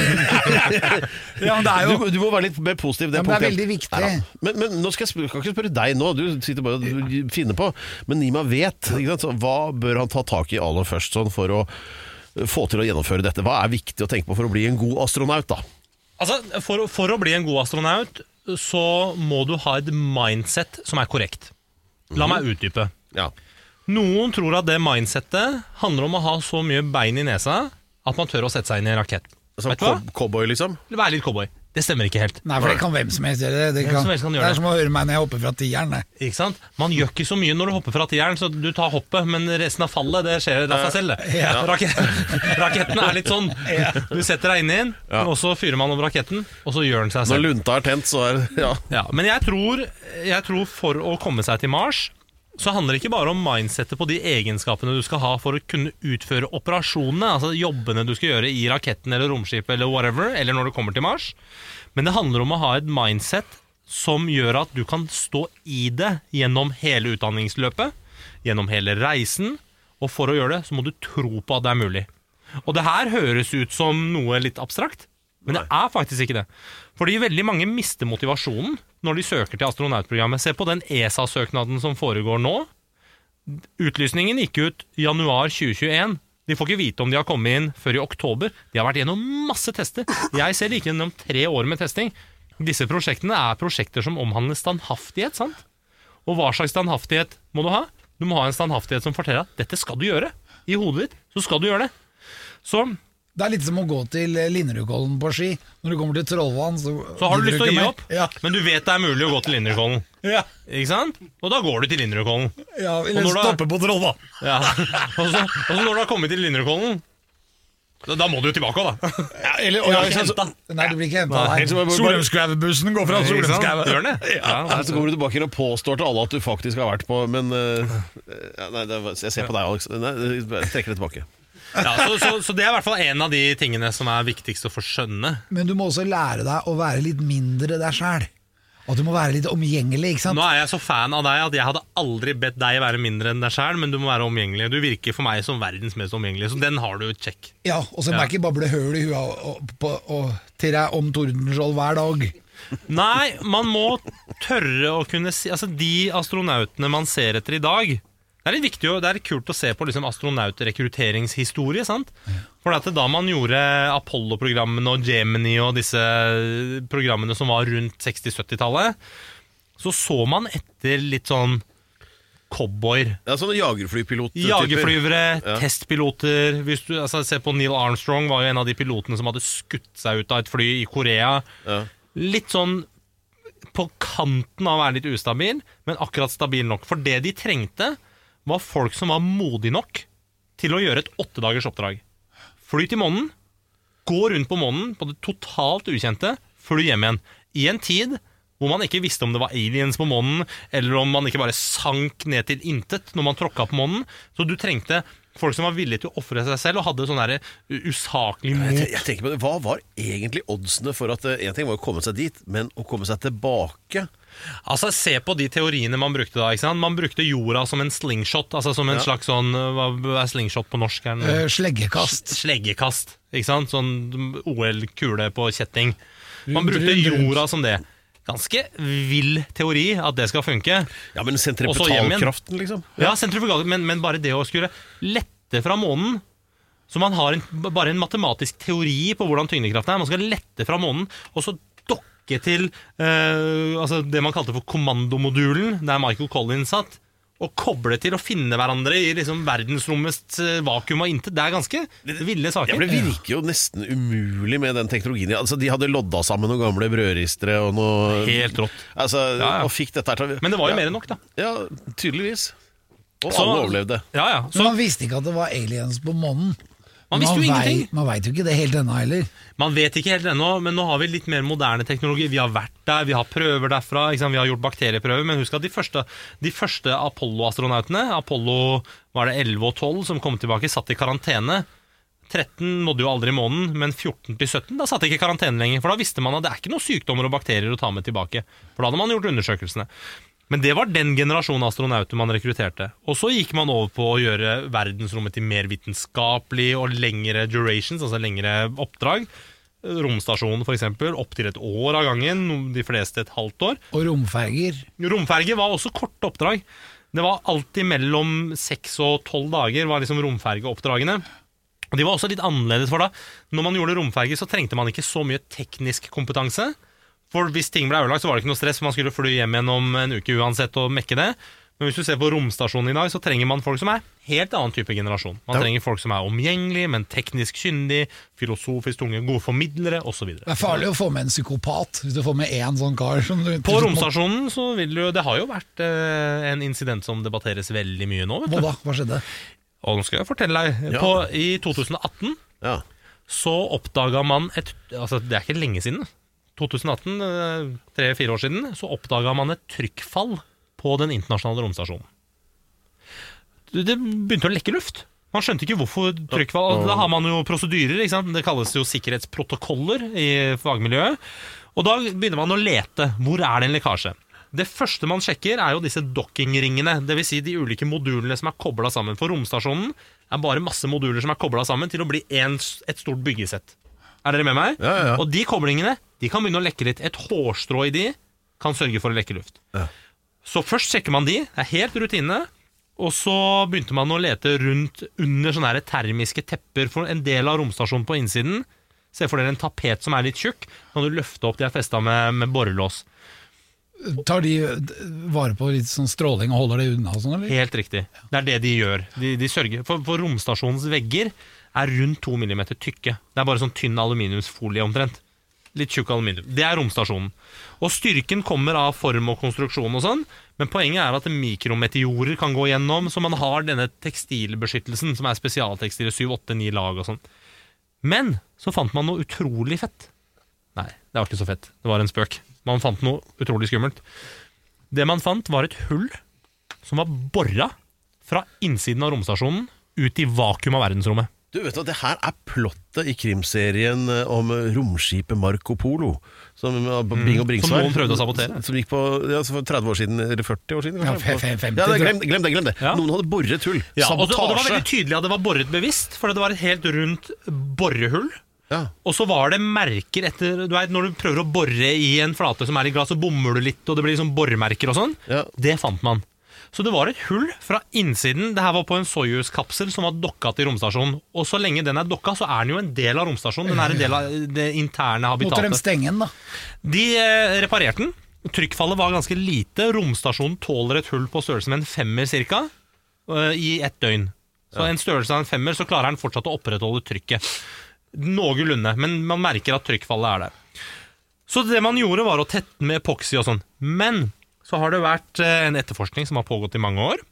ja, men det er jo Du, du må være litt mer positiv. Ja, men det er punktet. veldig viktig. Neida. Men, men nå skal jeg, spørre, jeg kan ikke spørre deg nå, du sitter bare og finner på. Men Nima vet, ikke sant? Så hva bør han ta tak i aller først sånn for å få til å gjennomføre dette? Hva er viktig å tenke på for å bli en god astronaut, da? Altså, for, for å bli en god astronaut så må du ha et mindset som er korrekt. La meg utdype. Ja. Noen tror at det mindsetet handler om å ha så mye bein i nesa at man tør å sette seg inn i en rakett. Som Vet du hva? cow- cowboy, liksom? Være litt cowboy. Det stemmer ikke helt. Nei, for det kan hvem som helst gjøre. Det, Hvem kan, som helst kan det gjøre er det. som å høre meg når jeg hopper fra tieren. det. Ikke sant? Man gjør ikke så mye når du hopper fra tieren, så du tar hoppet, men resten av fallet det skjer av seg selv. Det. Ja. Raket, raketten er litt sånn. Du setter deg inn i den, Ja. og så fyrer man over raketten, og så gjør den seg Når selv. lunta er tent, så er det ja. Ja, men jeg tror, jeg tror for å komme seg til Mars så handler det ikke bare om mindsetet på de egenskapene du skal ha for å kunne utføre operasjonene, altså jobbene du skal gjøre i raketten eller romskipet eller whatever, eller når du kommer til Mars. Men det handler om å ha et mindset som gjør at du kan stå i det gjennom hele utdanningsløpet, gjennom hele reisen, og for å gjøre det så må du tro på at det er mulig. Og det her høres ut som noe litt abstrakt, men det er faktisk ikke det. Fordi veldig mange mister motivasjonen når de søker til astronautprogrammet. Se på den E S A-søknaden som foregår nå. Utlysningen gikk ut i januar tjue tjueen. De får ikke vite om de har kommet inn før i oktober. De har vært gjennom masse tester. Jeg ser ikke gjennom tre år med testing. Disse prosjektene er prosjekter som omhandler standhaftighet, sant? Og hva slags standhaftighet må du ha? Du må ha en standhaftighet som forteller at dette skal du gjøre. I hodet ditt så skal du gjøre det. Så Det er litt som å gå til Linderudkollen på ski. Når du kommer til Trollvann, så, Så har du lyst til å gi opp, ja. men du vet det er mulig å gå til Linderudkollen. Ja. Ikke sant? Og da går du til Linderudkollen. Ja, Og eller når du stoppe på Trollvann. Ja. Og så, og så når du har kommet til Linderudkollen, da, da må du jo tilbake også, da. Ja, eller, Du ja, er ikke så- hentet. Nei, du blir ikke hentet. Nei. Nei. Solheimskaubussen går fra Ikke sant? Solheimskauet. Gjør den det? Ja. Nei, så kommer du tilbake igjen og påstår til alle at du faktisk har vært på, men uh, ja, nei, det, var- jeg ser på deg, Alex. Nei, jeg trekker det tilbake. Ja, så, så, så det er i hvert fall en av de tingene som er viktigst å få skjønne. Men du må også lære deg å være litt mindre deg selv. At du må være litt omgjengelig, ikke sant? Nå er jeg så fan av deg at jeg hadde aldri bedt deg være mindre enn deg selv, men du må være omgjengelig. Du virker for meg som verdens mest omgjengelig, så den har du check. Ja, og så må Ja. jeg ikke bable høl i huet og, og, og, og, til deg om Tordenskjold hver dag. Nei, man må tørre å kunne si, altså de astronautene man ser etter i dag, det er litt viktig, og det er litt kult å se på liksom astronautrekrutteringshistorie, sant? For det er da man gjorde Apollo-programmene og Gemini og disse programmene som var rundt seksti-sytti-tallet, så så man etter litt sånn cowboyer. Ja, sånne jagerflypilot. Jagerflyvere, Ja. testpiloter. Hvis du altså, ser på Neil Armstrong, var jo en av de pilotene som hadde skutt seg ut av et fly i Korea. Ja. Litt sånn på kanten av å være litt ustabil, men akkurat stabil nok. For det de trengte, var folk som var modige nok til å gjøre et åtte dagers oppdrag. Fly til månen, gå rundt på månen på det totalt ukjente, fly hjem igjen. I en tid hvor man ikke visste om det var aliens på månen, eller om man ikke bare sank ned til intet når man tråkka på månen. Så du trengte folk som var villige til å offre seg selv og hadde sånn der usaklig Jeg, mot. te- jeg tenker på det, Hva var egentlig oddsene for at eh, en ting var å komme seg dit, men å komme seg tilbake? Altså, se på de teoriene man brukte da, ikke sant? Man brukte jorda som en slingshot, altså som en Ja. slags sånn, hva er slingshot på norsk? Er den- Eh, sleggekast. Sleggekast, ikke sant? Sånn O L-kule på kjetting. Man Rundt, brukte rundt, rundt. jorda som det. Ganske vill teori at det skal funke. Ja, men Og så hjem igjen. sentripetalkraften, liksom? Ja, sentrifugal, men, men bare det å skulle lette fra månen. Så man har en, bare en matematisk teori på hvordan tyngdekraften er. Man skal lette fra månen, og så dokke til eh, altså det man kalte for kommandomodulen, der Michael Collins satt, og koble til å finne hverandre i liksom verdensrommets eh, vakuum og intet. Det er ganske ville Ja, saker. for Det virker jo nesten umulig med den teknologien. Altså, De hadde lodda sammen noen gamle brødristere og noe Helt rått. Altså, Ja, ja. Og fikk dette her til Men det var jo ja. mer enn nok, da. Ja, tydeligvis. Og Så- alle overlevde. Ja, ja. Men Så man visste ikke at det var aliens på månen. Man visste jo vei- ingenting. Man vet jo ikke det helt ennå heller. man vet ikke helt ennå, men nå har vi litt mer moderne teknologi. Vi har vært der, vi har prøver derfra, ikke sant? Vi har gjort bakterieprøver. Men husk at de første, de første Apollo-astronautene, Apollo var det elleve og tolv som kom tilbake, satt i karantene. tretten nådde jo aldri månen, men fjorten til sytten da satt ikke i karantene lenger. For da visste man at det er ikke noen sykdommer og bakterier å ta med tilbake. For da hadde man gjort undersøkelsene. Men det var den generasjonen astronauter man rekrutterte. Og så gikk man over på å gjøre verdensrommet til mer vitenskapelig og lengre durations, altså lengre oppdrag. Romstasjonen for eksempel, opp til et år av gangen, de fleste et halvt år. Og romferger. Romferge var også korte oppdrag. Det var alltid mellom seks og tolv dager var liksom romfergeoppdragene. Og de var også litt annerledes for da. Når man gjorde romferge så trengte man ikke så mye teknisk kompetanse. For hvis ting ble ødelagt så var det ikke noe stress, for man skulle fly hjem igjen om en uke uansett og mekke det. Men hvis du ser på romstasjonen i dag, så trenger man folk som er helt annen type generasjon. Man trenger folk som er omgjengelige, men teknisk kyndig, filosofisk tunge, gode formidlere, osv. Det er farlig å få med en psykopat hvis du får med én sånn kar. Som du, På romstasjonen så vil du, det har jo vært eh, en incident som debatteres veldig mye nå, vet Hva du. da? Hva skjedde? Og nå skal jeg fortelle deg. Ja. På, I to tusen atten Ja. så oppdaga man et Altså, det er ikke lenge siden. tjue atten, tre-fire år siden, så oppdaga man et trykkfall på den internasjonale romstasjonen. Det begynte å lekke luft. Man skjønte ikke hvorfor trykkfall. Da har man jo prosedyrer, ikke sant? Det kalles jo sikkerhetsprotokoller i fagmiljøet. Og da begynner man å lete. Hvor er det en lekkasje? Det første man sjekker er jo disse dockingringene, det vil si de ulike modulene som er koblet sammen. For romstasjonen er bare masse moduler som er koblet sammen til å bli en, et stort byggesett. Er dere med meg? Ja, ja, ja. Og de koblingene, de kan begynne å lekke litt. Et hårstrå i de kan sørge for å lekke luft. Ja. Så først sjekker man de, det er helt rutine. Og så begynte man å lete rundt under sånne her termiske tepper. For en del av romstasjonen på innsiden, se for dere en tapet som er litt tjukk, kan du løfte opp, de er festet med, med borrelås. Tar de vare på litt sånn stråling og holder det unna og sånn, eller? Helt riktig. Det er det de gjør. De, de sørger for, for romstasjonens vegger er rundt to millimeter tykke. Det er bare sånn tynn aluminiumsfolie omtrent. Litt tjukk aluminium. Det er romstasjonen. Og styrken kommer av form og konstruksjon og sånn, men poenget er at mikrometeorer kan gå gjennom, så man har denne tekstilbeskyttelsen, som er spesialtekstil, syv, åtte, ni lag og sånn. Men så fant man noe utrolig fett. Nei, det var ikke så fett. Det var en spøk. Man fant noe utrolig skummelt. Det man fant var et hull som var borret fra innsiden av romstasjonen ut i vakuum av verdensrommet. Du vet at det her er plottet i krimserien om romskipet Marco Polo, som Bing og Bringsvær. Som noen prøvde å sabotere. Som gikk på ja, for tretti år siden, eller førti år siden. Ja, femti. Ja, det, glem, glem det, glem det. Ja. Noen hadde borret hull. Ja, og, det, og det var Sabotasje. veldig tydelig at det var borret bevisst, for det var et helt rundt borrehull. Ja. Og så var det merker etter, du vet, når du prøver å borre i en flate som er i glass, så bommer du litt, og det blir sånn borremerker og sånn. Ja. Det fant man. Så det var et hull fra innsiden. Det her var på en Soyuz-kapsel som var dokka til romstasjonen. Og så lenge den er dokka, så er den jo en del av romstasjonen. Den er en del av det interne habitatet. Måtte de stenge den da? De eh, reparerte den. Trykkfallet var ganske lite. Romstasjonen tåler et hull på størrelse med en femmer cirka, uh, i ett døgn. Så ja. En størrelse av en femmer, så klarer den fortsatt å opprettholde trykket. Noenlunde, men man merker at trykkfallet er der. Så det man gjorde var å tette med epoxy og sånn. Men så har det vært en etterforskning som har pågått i mange år,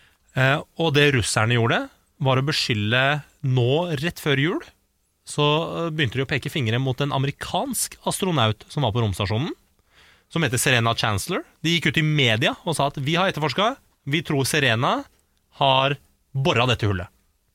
og det russerne gjorde var å beskylde nå rett før jul, så begynte de å peke fingre mot en amerikansk astronaut som var på romstasjonen, som heter Serena Chancellor. De gikk ut i media og sa at vi har etterforsket, vi tror Serena har borret dette hullet.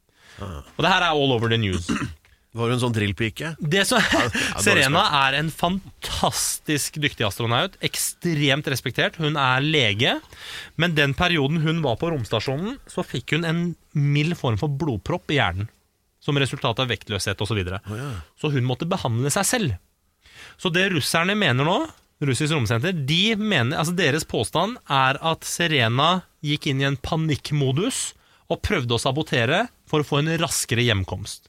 Og det her er all over the news. Var hun en sånn drillpike? Det som, Serena er en fantastisk dyktig astronaut, ekstremt respektert. Hun er lege, men den perioden hun var på romstasjonen, så fikk hun en mild form for blodpropp i hjernen, som resultat av vektløshet og så videre. Oh, ja. Så hun måtte behandle seg selv. Så det russerne mener nå, russisk romsenter, de mener, altså deres påstand er at Serena gikk inn i en panikkmodus og prøvde å sabotere for å få en raskere hjemkomst.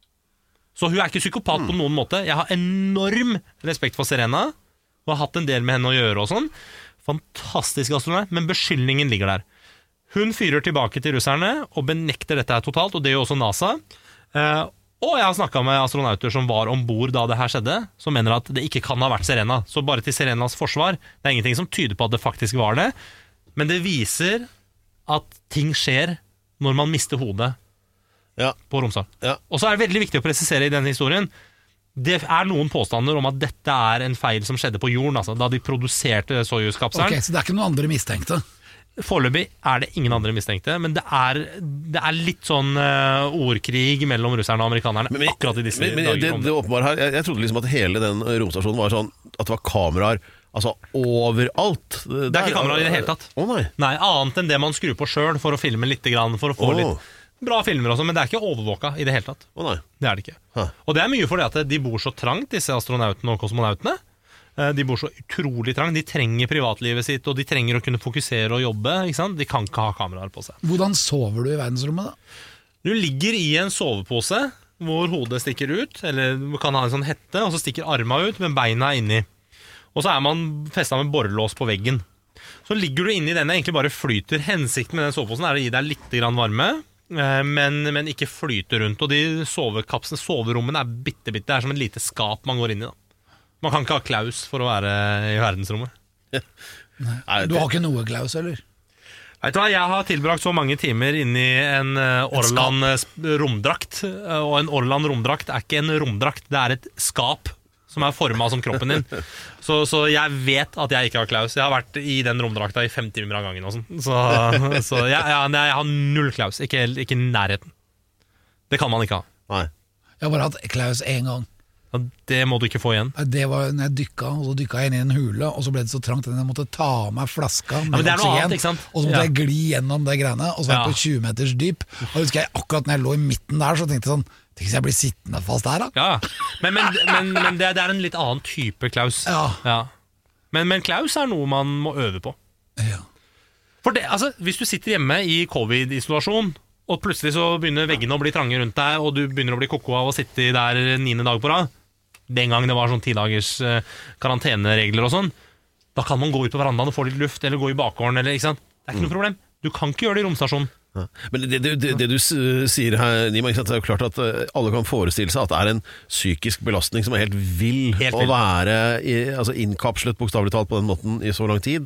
Så hun er ikke psykopat på noen måte. Jeg har enorm respekt for Serena, og har hatt en del med henne å gjøre og sånn. Fantastisk astronaut, men beskyldningen ligger der. Hun fyrer tilbake til russerne og benekter dette her totalt, og det gjør også NASA. Eh, og jeg har snakket med astronauter som var ombord da det her skjedde, som mener at det ikke kan ha vært Serena. Så bare til Serenas forsvar, det er ingenting som tyder på at det faktisk var det, men det viser at ting skjer når man mister hodet. Ja. På Romsdal. Ja. Og så er det veldig viktig å presisere i denne historien, det er noen påstander om at dette er en feil som skjedde på jorden, altså, da de produserte Soyuz-kapselen. Ok, så det er ikke noen andre mistenkte? Foreløpig er det ingen andre mistenkte, men det er, det er litt sånn uh, ordkrig mellom russerne og amerikanerne men, akkurat i disse men, men, dager. Det, det åpenbare her, jeg, jeg trodde liksom at hele den romstasjonen var sånn, at det var kameraer altså overalt. Det er ikke kameraer i det hele tatt. Å oh, nei. Nei, annet enn det man skrur på selv for å filme litt grann, for å få oh. litt bra filmer også, men det er ikke overvåka i det hele tatt. Å nei. Det er det ikke. Hæ. Og det er mye fordi at de bor så trangt, disse astronautene og kosmonautene. De bor så utrolig trangt. De trenger privatlivet sitt, og de trenger å kunne fokusere og jobbe. Ikke sant? De kan ikke ha kameraer på seg. Hvordan sover du i verdensrommet da? Du ligger i en sovepose hvor hodet stikker ut, eller du kan ha en sånn hette, og så stikker arma ut, men beina er inni. Og så er man festet med borrelås på veggen. Så ligger du inni denne, egentlig bare flyter. Hensikten med den soveposen er å gi deg litt grann varme, Men, men ikke flyte rundt. Og de sovekapslene, soverommene er bitte, bitte. Det er som et lite skap man går inn i da. Man kan ikke ha Klaus for å være i verdensrommet. Nei, du har ikke noe Klaus, eller? Vet du hva, jeg har tilbrakt så mange timer inni en Orlan romdrakt. Og en Orlan romdrakt er ikke en romdrakt, det er et skap som er formet som kroppen din. Så, så jeg vet at jeg ikke har Klaus. Jeg har vært i den romdrakta i fem timer av gangen og sånn. Så, så jeg, jeg, jeg har null Klaus, ikke, ikke i nærheten. Det kan man ikke ha. Nei. Jeg har bare hatt Klaus en gang. Ja, det må du ikke få igjen. Det var når jeg dykka, og så dykka jeg inn i en hule, og så ble det så trangt at jeg måtte ta av meg flaska med ja, oksygen, annet, ikke sant? og så måtte ja. jeg gli gjennom det greiene, og så var jeg ja. på tjue meters dyp. Og jeg husker jeg akkurat når jeg lå i midten der, så tenkte jeg sånn, tenk hvis jeg blir sittende fast der da. Ja, men, men, men, men det, det er en litt annen type Klaus. Ja. Ja. Men, men Klaus er noe man må øve på. Ja. For det, altså, hvis du sitter hjemme i covid-isolasjon, og plutselig så begynner veggene å bli trange rundt deg, og du begynner å bli koko av å sitte der niende dag på rad, den gang det var sånn ti dagers uh, karanteneregler og sånn, da kan man gå ut på verandaen og få litt luft, eller gå i bakgården, eller, ikke sant? Det er ikke noe problem. Du kan ikke gjøre det i romstasjonen. Ja. Men det, det, det, det du sier her, Nima, det er jo klart at alle kan forestille seg at det er en psykisk belastning som er helt vill, helt vill. Å være i, altså innkapslet bokstavelig talt på den måten i så lang tid.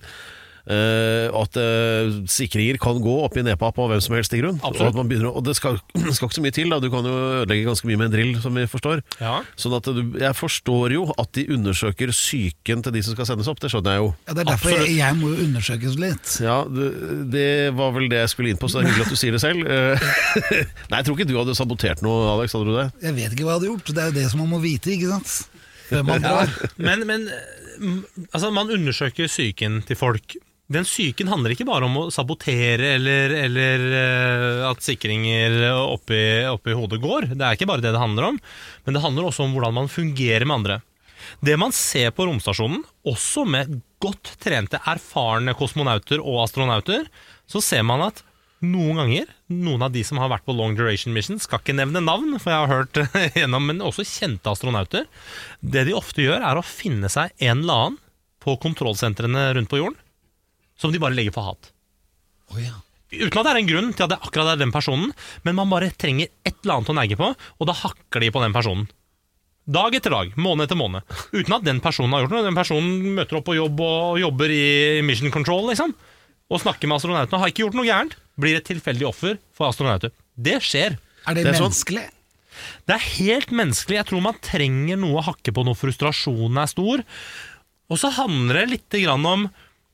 Uh, at uh, sikringer kan gå opp i nepa på hvem som helst i grunn. Og, at man begynner, og det skal, det skal ikke så mye til da. Du kan jo ødelegge ganske mye med en drill, som vi forstår. Ja. Sånn at du, jeg forstår jo at de undersøker psyken til de som skal sendes opp. Det skjønner jeg jo. Ja, det er derfor jeg, jeg må jo undersøkes litt. Ja, det, det var vel det jeg skulle inn på. Så det er hyggelig at du sier det selv. Nei, jeg tror ikke du hadde sabotert noe, Alex. Hadde du det? Jeg vet ikke hva jeg hadde gjort. Det er jo det som man må vite, ikke sant? Man ja. men, men altså, man undersøker psyken til folk. Den psyken handler ikke bare om å sabotere eller, eller uh, at sikringer oppi, oppi hodet går. Det er ikke bare det det handler om, men det handler også om hvordan man fungerer med andre. Det man ser på romstasjonen, også med godt trente, erfarne kosmonauter og astronauter, så ser man at noen ganger, noen av de som har vært på long duration mission, skal ikke nevne navn, for jeg har hørt gjennom, men også kjente astronauter, det de ofte gjør er å finne seg en eller annen på kontrollsentrene rundt på jorden, som de bare legger for hat. Oh, ja. Uten at det er en grunn til at det akkurat er den personen, men man bare trenger et eller annet å negge på, og da hakker de på den personen. Dag etter dag, måned etter måned. Uten at den personen har gjort noe. Den personen møter opp på jobb og jobber i mission control, liksom, og snakker med astronautene, har ikke gjort noe gærent, blir et tilfeldig offer for astronauter. Det skjer. Er det, det er menneskelig? Sånn. Det er helt menneskelig. Jeg tror man trenger noe å hakke på når frustrasjonen er stor. Og så handler det litt grann om,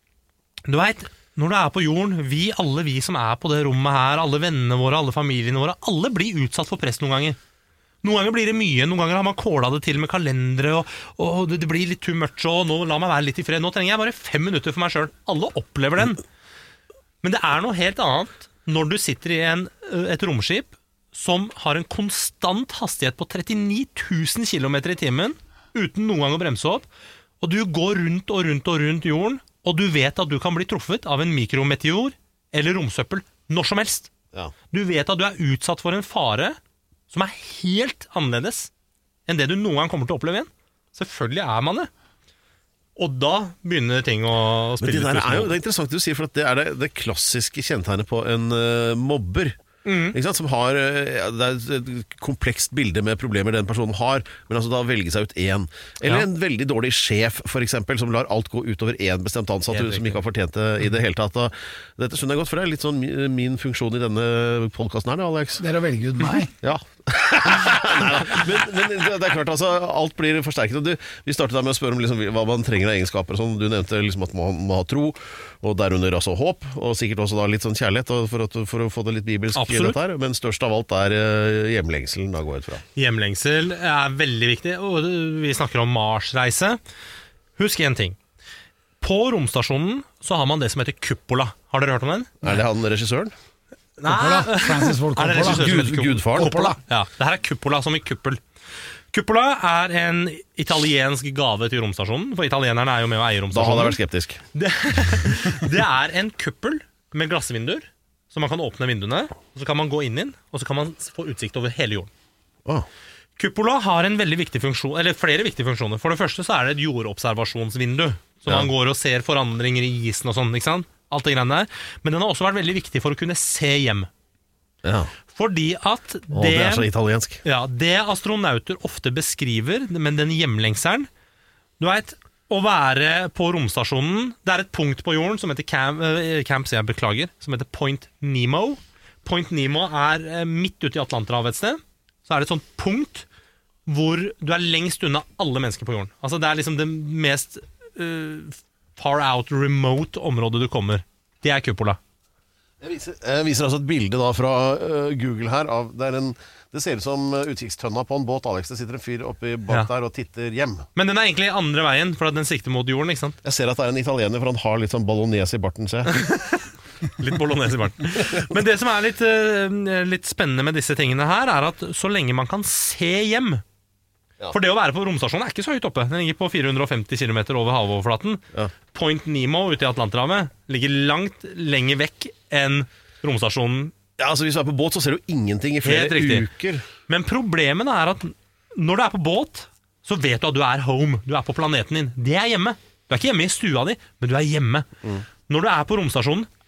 du vet, når du er på jorden, vi, alle vi som er på det rommet her, alle vennene våre, alle familiene våre, alle blir utsatt for press noen ganger. Noen ganger blir det mye, noen ganger har man kålet det til med kalendere, og, og det blir litt too much, og nå la meg være litt i fred. Nå trenger jeg bare fem minutter for meg selv. Alle opplever den. Men det er noe helt annet når du sitter i en, et romskip som har en konstant hastighet på trettini tusen kilometer i timen, uten noen gang å bremse opp, og du går rundt og rundt og rundt jorden, og du vet at du kan bli truffet av en mikrometeor eller romsøppel når som helst. Ja. Du vet at du er utsatt for en fare som er helt annerledes enn det du noen gang kommer til å oppleve igjen. Selvfølgelig er man det. Og da begynner ting å spille. Men det, der er jo, det er interessant du sier, for det er det, det klassiske kjennetegnet på en uh, mobber. Mm. Ikke sant? Som har ja, det er et komplekst bilde med problemer den personen har, men altså da velge seg ut én. Eller ja. En veldig dårlig sjef, for eksempel, som lar alt gå utover én bestemt ansatt som ikke har fortjent det i det hele tatt. Og dette skjønner jeg godt, for det er litt sånn min funksjon i denne podcasten her, Alex. Det er å velge ut meg. Ja. men, men det er klart, altså, alt blir forsterket. Og du, vi startet da med å spørre om liksom, hva man trenger av egenskaper. Sånn, du nevnte liksom, at man må ha tro, og derunder altså håp, og sikkert også da litt sånn kjærlighet, for, at, for å få det litt bibelsk. Absolutt. Her, men størst av alt er uh, hjemlengselen da går ut fra. Hjemlengsel er veldig viktig, og vi snakker om Mars-reise. Husk en ting. På romstasjonen så har man det som heter Cupola. Har dere hørt om den? Er det han regissøren? Nei, Francis Ford Coppola. Gud, Gudfaren. Coppola. Ja, det her er Cupola som i kuppel. Cupola er en italiensk gave til romstasjonen, for italienerne er jo med å eie romstasjonen. Da hadde jeg vært skeptisk. Det, det er en kuppel med glassvinduer, så man kan åpne vinduene, og så kan man gå inn inn, og så kan man få utsikt over hele jorden. Oh. Cupola har en veldig viktig funksjon, eller flere viktige funksjoner. For det første så er det et jordobservasjonsvindu, så ja. Man går og ser forandringer i isen og sånn, ikke sant? Alt det greiene der. Men den har også vært veldig viktig for å kunne se hjem. Ja. Fordi at det, Åh, det er så italiensk. Ja, det astronauter ofte beskriver, men den hjemlengselen, du vet, å være på romstasjonen. Det er et punkt på jorden som heter Camp, uh, Camp jeg beklager, som heter Point Nemo. Point Nemo er uh, midt ute i Atlanterhavet et sted. Så er det et sånt punkt hvor du er lengst unna alle mennesker på jorden. Altså det er liksom det mest uh, far out, remote området du kommer. Det er Cupola. Jeg viser, jeg viser altså et bilde da fra uh, Google her av, det er en Det ser ut som utkikkstønna på en båt, Alex. Det sitter en fyr oppi bak ja. Der og titter hjem. Men den er egentlig andre veien, for at den sikter mot jorden, ikke sant? Jeg ser at det er en italiener, for han har litt sånn bolognese i barten, ser jeg. Litt bolognese i barten. Men det som er litt, litt spennende med disse tingene her, er at så lenge man kan se hjem. Ja. For det å være på romstasjonen er ikke så høyt oppe. Den ligger på fire hundre og femti kilometer over havoverflaten. Ja. Point Nemo ute i Atlanterhavet ligger langt lenger vekk enn romstasjonen. Ja, altså Hvis du er på båt, så ser du ingenting i flere uker. Men problemet er at når du er på båt, så vet du at du er home. Du er på planeten din. Det er hjemme. Du er ikke hjemme i stua di, men du er hjemme. Mm. Når du er på romstasjonen,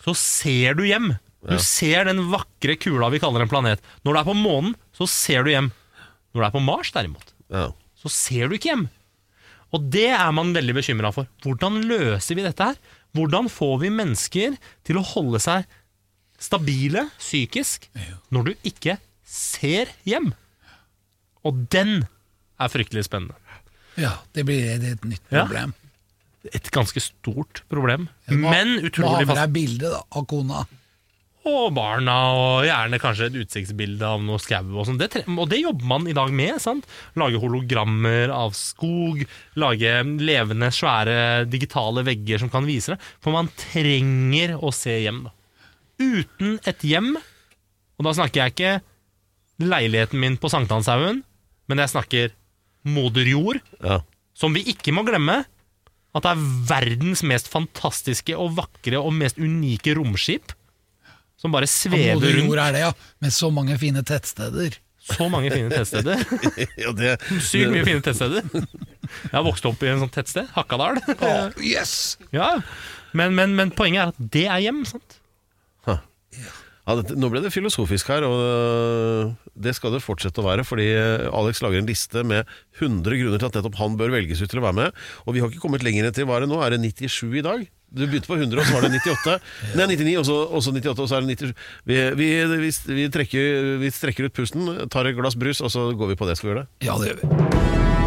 så ser du hjem. Du ja. ser den vakre kula vi kaller en planet. Når du er på månen, så ser du hjem. Når du er på Mars derimot, ja. så ser du ikke hjem. Og det er man veldig bekymret for. Hvordan løser vi dette her? Hvordan får vi mennesker til å holde seg stabile psykisk når du ikke ser hjem? Og den er fryktelig spennende. Ja, det blir et nytt problem. Ja, et ganske stort problem, ja, må, men utrolig fast. Må ha med bilde da, av kona. Og barna, og gjerne kanskje et utsiktsbilde av noe skau og sånn. Det, og det jobber man i dag med, sant? Lage hologrammer av skog, lage levende, svære digitale vegger som kan vise det. For man trenger å se hjem da. Uten et hjem, og da snakker jeg ikke leiligheten min på Sankthanshaugen, men jeg snakker moder jord, ja. som vi ikke må glemme at det er verdens mest fantastiske og vakre og mest unike romskip som bare svever rundt. Moder jord er det, ja, med så mange fine tettsteder. Så mange fine tettsteder. ja, det, Sykt mye fine tettsteder. Jeg har vokst opp i en sånn tettsted, Hakadal. Oh, yes! Ja, men, men, men poenget er at det er hjem, sant? Huh. Ja, det, nå ble det filosofisk her, og det skal det fortsette å være, fordi Alex lager en liste med hundre grunner til at nettopp han bør velges ut til å være med, og vi har ikke kommet lenger til hva er det nå, er det nittisju i dag? Du begynte på hundre, og så var det nittiåtte. Nei, nittini, og så, og så nittiåtte, og så er det nittisju. Vi, vi, vi, vi, trekker, vi strekker ut pusten, tar et glass brus, og så går vi på det. Skal vi gjøre det? Ja, det gjør vi.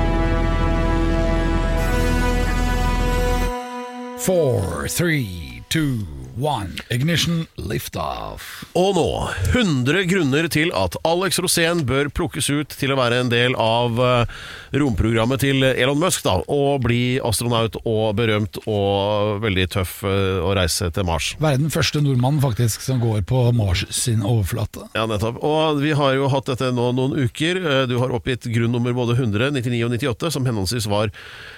Four, three, two, one. Ignition, lift off. Og nå, hundre grunner til at Alex Rosén bør plukkes ut til å være en del av romprogrammet til Elon Musk, da, og bli astronaut og berømt og veldig tøff å reise til Mars. Være den første nordmannen faktisk som går på Mars sin overflate. Ja, nettopp. Og vi har jo hatt dette nå noen uker. Du har oppgitt grunnnummer både hundre, nittini og nittiåtte, som henholdsvis var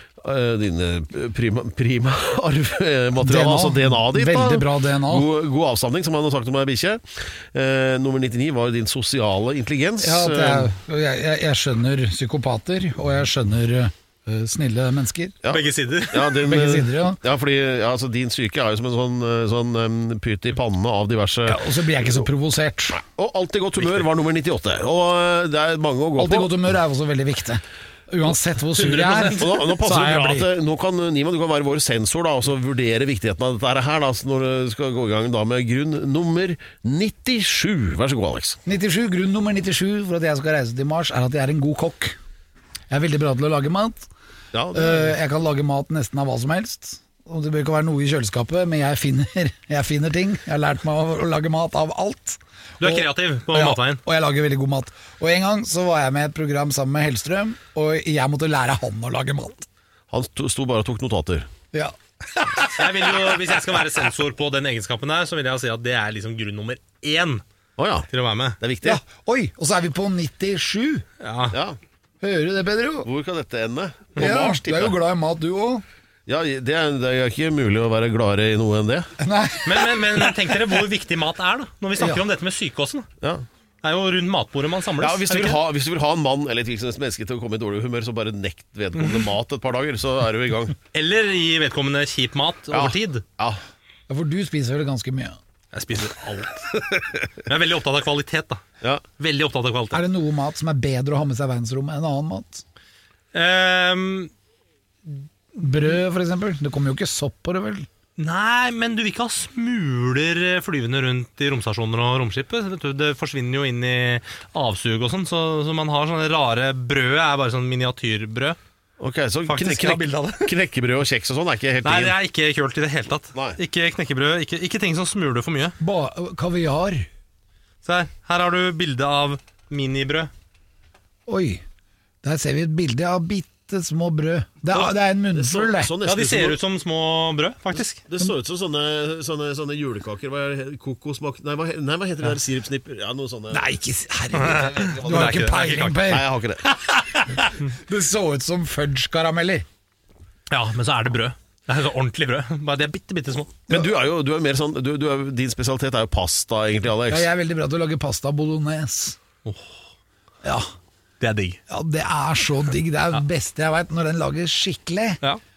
dine prima, prima arvemateriale, altså D N A ditt. Veldig bra D N A. God, god avstamning, som han har sagt om meg, bikkje. Eh, nummer nittini var din sosiale intelligens. Ja, jeg, jeg, jeg skjønner psykopater, og jeg skjønner uh, snille mennesker. Ja. Begge sider. Ja, din, Begge sider, ja. Ja, fordi ja, altså, din syke er jo som en sånn, sånn um, pyt i pannene av diverse. Ja, og så blir jeg ikke så provosert. Og alltid godt humør var nummer nittiåtte. Og det er mange å gå alltid på. Alltid godt humør er også veldig viktig. Uansett hvor sur jeg er, nå, nå passer det bra at nå kan Nima, du kan være vår sensor da, og så vurdere viktigheten av dette her da, når du skal gå i gang da med grunn nummer nittisju. Vær så god, Alex. nittisju, grunn nummer nittisju for at jeg skal reise til Mars er at jeg er en god kokk. Jeg er veldig bra til å lage mat. Ja, det... Jeg kan lage mat nesten av hva som helst. Og det bør ikke være noe i kjøleskapet, men jeg finner, jeg finner ting. Jeg har lært meg å lage mat av alt. Du er kreativ på og, matveien. Ja, og jeg lager veldig god mat. Og en gang så var jeg med i et program sammen med Hellstrøm, og jeg måtte lære han å lage mat. Han sto bare og tok notater. Ja. jeg vil jo, hvis jeg skal være sensor på den egenskapen der, så vil jeg si at det er liksom grunn nummer én oh, ja. til å være med. Det er viktig. Ja. Oi, og så er vi på nittisju. Ja. Ja. Hører du det, Pedro? Hvor kan dette ende? På ja, Mars, du er jo glad i mat, du også. Ja, det er, det er ikke mulig å være gladere i noe enn det. Nei. Men, men, men tenk dere hvor viktig mat er da, når vi snakker ja. om dette med syke også. Ja. Det er jo rundt matbordet man samles. Ja, hvis, du vil ha, hvis du vil ha en mann eller et hvilket menneske til å komme i dårlig humør, så bare nekt vedkommende mat et par dager, så er du i gang. Eller gi vedkommende kjip mat ja. over tid. Ja. Ja, for du spiser vel ganske mye. Jeg spiser alt. Jeg er veldig opptatt av kvalitet da. Ja. Veldig opptatt av kvalitet. Er det noe mat som er bedre å ha med seg i verdensrommet enn annen mat? Um, Brød for eksempel, det kommer jo ikke sopp på det vel? Nei, men du vil ikke ha smuler flyvende rundt i romstasjoner og romskipet. Det forsvinner jo inn i avsug og sånn, så, så man har sånne rare brød, er bare sånn miniatyrbrød. Ok, så Faktisk, knek knek knekkebrød og kjeks og sånn er ikke helt Nei, det er ikke kult i det hele tatt. Nei. Ikke knekkebrød, ikke, ikke ting som smuler for mye. Ba kaviar. Se her, her har du bilde av minibrød. Oi, der ser vi et bilde av bitte små brød. Det er, det er en munnfull det. Så, så ja, de ser ut som små brød, faktisk. Det så ut som sånne, sånne, sånne julekaker. Hva er kokosmak... Nei, hva, nei, hva heter det der? Sirupsnipper? Ja, noe sånne. Nei, ikke herregud. Du har ikke peiling, Per. Nei, jeg har ikke det. Det så ut som fudge-karameller. Ja, men så er det brød. Det er så ordentlig brød. Bare de er bitte, bitte små. Men du er jo du er mer sånn du, du er, din spesialitet er jo pasta, egentlig, Alex. Ja, jeg er veldig bra til å lage pasta bolognese. Oh. Ja. Det er digg. Ja, det er så digg. Det er det beste jeg vet når den lager skikkelig. Ja.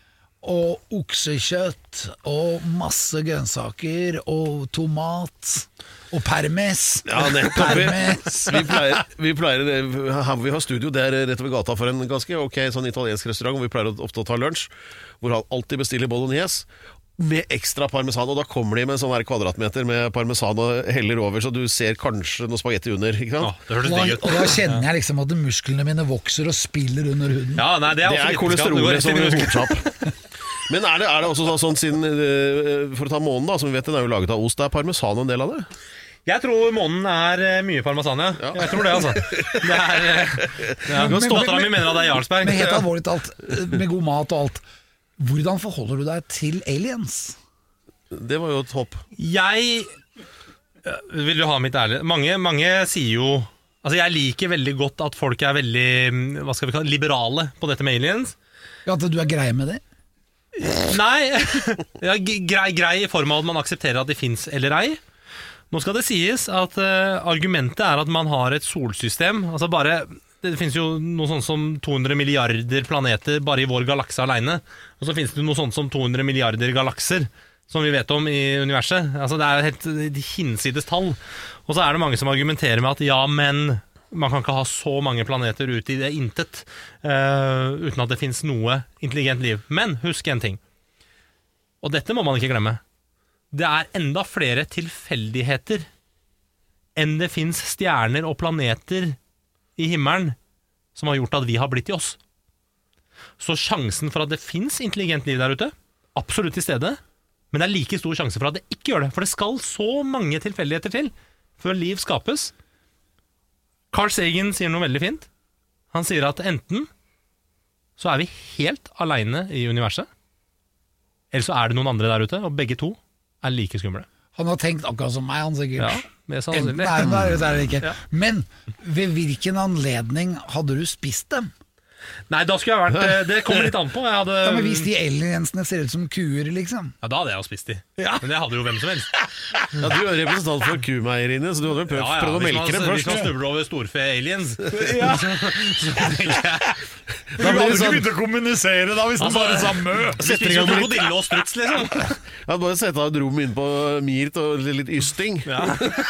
og oksekjøtt og masse grønnsaker og tomat og permes. Ja, nettopp. Vi, Permes. vi pleier, vi pleier det, her hvor vi har studio, det er rett over gata for en ganske ok sånn italiensk restaurant, hvor vi pleier ofte å ta lunsj, hvor han alltid bestiller bolognese med ekstra parmesan, og da kommer de med en sånn her kvadratmeter med parmesan og heller over, så du ser kanskje noe spagetti under, ikke sant? Å, det hørtes Og da, digg ut. og da kjenner jeg liksom at musklene mine vokser og spiller under huden. Ja, nei, det er, Det også er vitenskap. kolesterolet som Det går rett inn i hoper seg opp. Men er det, er det også sånn, sånn siden, eh, for å ta månen da, som vi vet den er jo laget av ost, det er parmesan en del av det? Jeg tror månen er eh, mye parmesan, ja. Jeg tror det, altså. Det er, eh, ja. Men- men- Dattera mi men- mener at det er Jarlsberg. Men helt alvorlig talt, med god mat og alt, hvordan forholder du deg til aliens? Det var jo et hopp. Jeg Vil du ha mitt ærlige mange, mange sier jo Altså jeg liker veldig godt at folk er veldig Hva skal vi kalle liberale på dette med aliens. Ja, at du er grei med det? Nei ja, grei, grei i form av at man aksepterer at de finnes eller ei. Nå skal det sies at uh, argumentet er at man har et solsystem. Altså bare Det finnes jo noe sånt som to hundre milliarder planeter bare i vår galakse alene. Og så finnes det noe sånt som to hundre milliarder galakser som vi vet om i universet. Altså det er helt hinsides tall. Og så er det mange som argumenterer med at ja, men man kan ikke ha så mange planeter ut i det intet uh, uten at det finnes noe intelligent liv. Men husk en ting, og dette må man ikke glemme. Det er enda flere tilfeldigheter enn det finnes stjerner og planeter i himmelen som har gjort at vi har blitt i oss. Så sjansen for at det finnes intelligent liv der ute, absolutt til stede, men det er like stor sjanse for at det ikke gjør det, for det skal så mange tilfeldigheter til før liv skapes. Carl Sagan sier noe veldig fint. Han sier at enten så er vi helt alene i universet, eller så er det noen andre der ute, og begge to er like skumle. Han har tenkt akkurat som meg, han sikkert. Ja, mest Enten sannsynlig. er det der, eller så er det ikke. Ja. Men ved hvilken anledning hadde du spist dem? Nei, da skulle jeg vært eh, Det kommer litt an på. Jeg hadde, Ja, men Hvis de aliensene ser ut som kuer, liksom. ja, da hadde jeg jo spist de. Men det hadde jo hvem som helst. Ja, du er representant for kumeieriene, så du hadde prøvd, Ja, ja, prøvd å hvis melke man, dem hvis man først. snubler over storfe-aliens, så, så tenker jeg Da blir det sånn, å kommunisere da, hvis Altså, mø. vi spiser jo krokodille og struts, liksom. ja, bare sette av et rom inn på Mirt og litt ysting. Ja.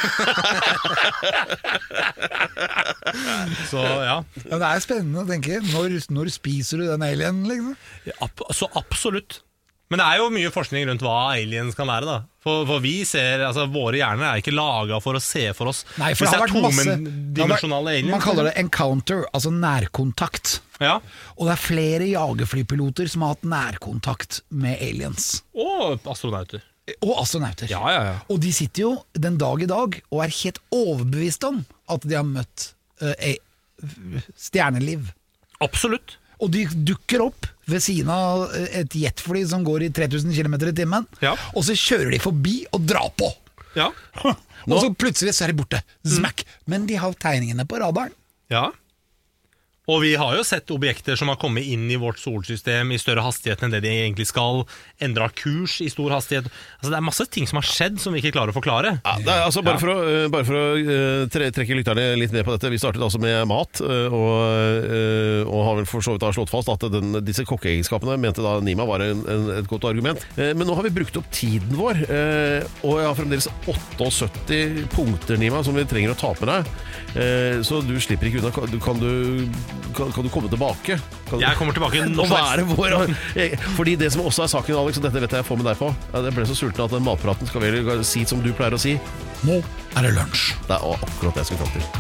Så ja. Ja, det er spennende å tenke. Når, når spiser du den alienen, liksom? Ab så absolutt. Men det er jo mye forskning rundt hva aliens kan være, da. For, for vi ser, altså våre hjerner er ikke laget for å se for oss. Nei, for Hvis det har det er vært masse tomendimensjonale det har vært- aliens. Man kaller det encounter, altså nærkontakt. Ja. Og det er flere jagerflypiloter som har hatt nærkontakt med aliens. Og astronauter. Og astronauter. Ja, ja, ja. Og de sitter jo den dag i dag og er helt overbevist om at de har møtt uh, stjerneliv. Absolutt. Og de dukker opp ved siden av et jetfly som går i tre tusen kilometer i timen, Ja. og så kjører de forbi og drar på. Ja. Og så plutselig så er de borte. Smack. Men de har tegningene på radaren. Ja. Og vi har jo sett objekter som har kommet inn i vårt solsystem i større hastighet enn det de egentlig skal, endra kurs i stor hastighet. Altså det er masse ting som har skjedd som vi ikke klarer å forklare. Ja, det er, altså, bare, for å, uh, bare for å uh, tre, trekke lytterne litt med på dette. Vi startet altså med mat, uh, og, uh, og har vel for så vidt da slått fast at den, disse kokkeegenskapene mente da Nima var en, en, et godt argument. Uh, men nå har vi brukt opp tiden vår, uh, og jeg har fremdeles syttiåtte punkter, Nima, som vi trenger å ta med deg. Uh, så du slipper ikke unna. Kan, kan du Kan, kan du komme tilbake? Kan du, Jeg kommer tilbake og når som være vår, fordi det som også er saken, Alex, og dette vet jeg jeg får med deg på, jeg ble så sulten at den matpraten skal vi si som du pleier å si. Nå er det lunsj. Det er akkurat det jeg skal fram til.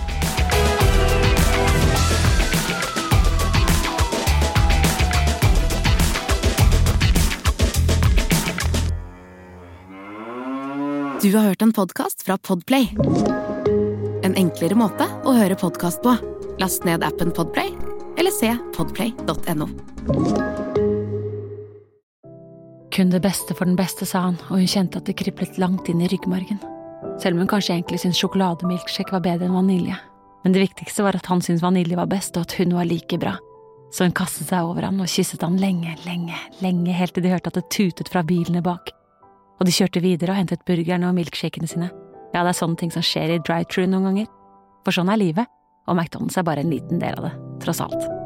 Du har hørt en podcast fra Podplay. En enklere måte å høre podcast på. Last ned appen Podplay, eller se podplay punktum no. Kun det beste for den beste, sa han, og hun kjente at det kriblet langt inn i ryggmargen. Selv om hun kanskje egentlig syntes sjokolademilkshake var bedre enn vanilje. Men det viktigste var at han syntes vanilje var best, og at hun var like bra. Så hun kastet seg over han og kysset han lenge, lenge, lenge, helt til de hørte at det tutet fra bilene bak. Og de kjørte videre og hentet burgerne og milkshakene sine. Ja, det er sånne ting som skjer i drive-thru noen ganger. For sånn er livet, og McDonald's er bare en liten del av det, tross alt.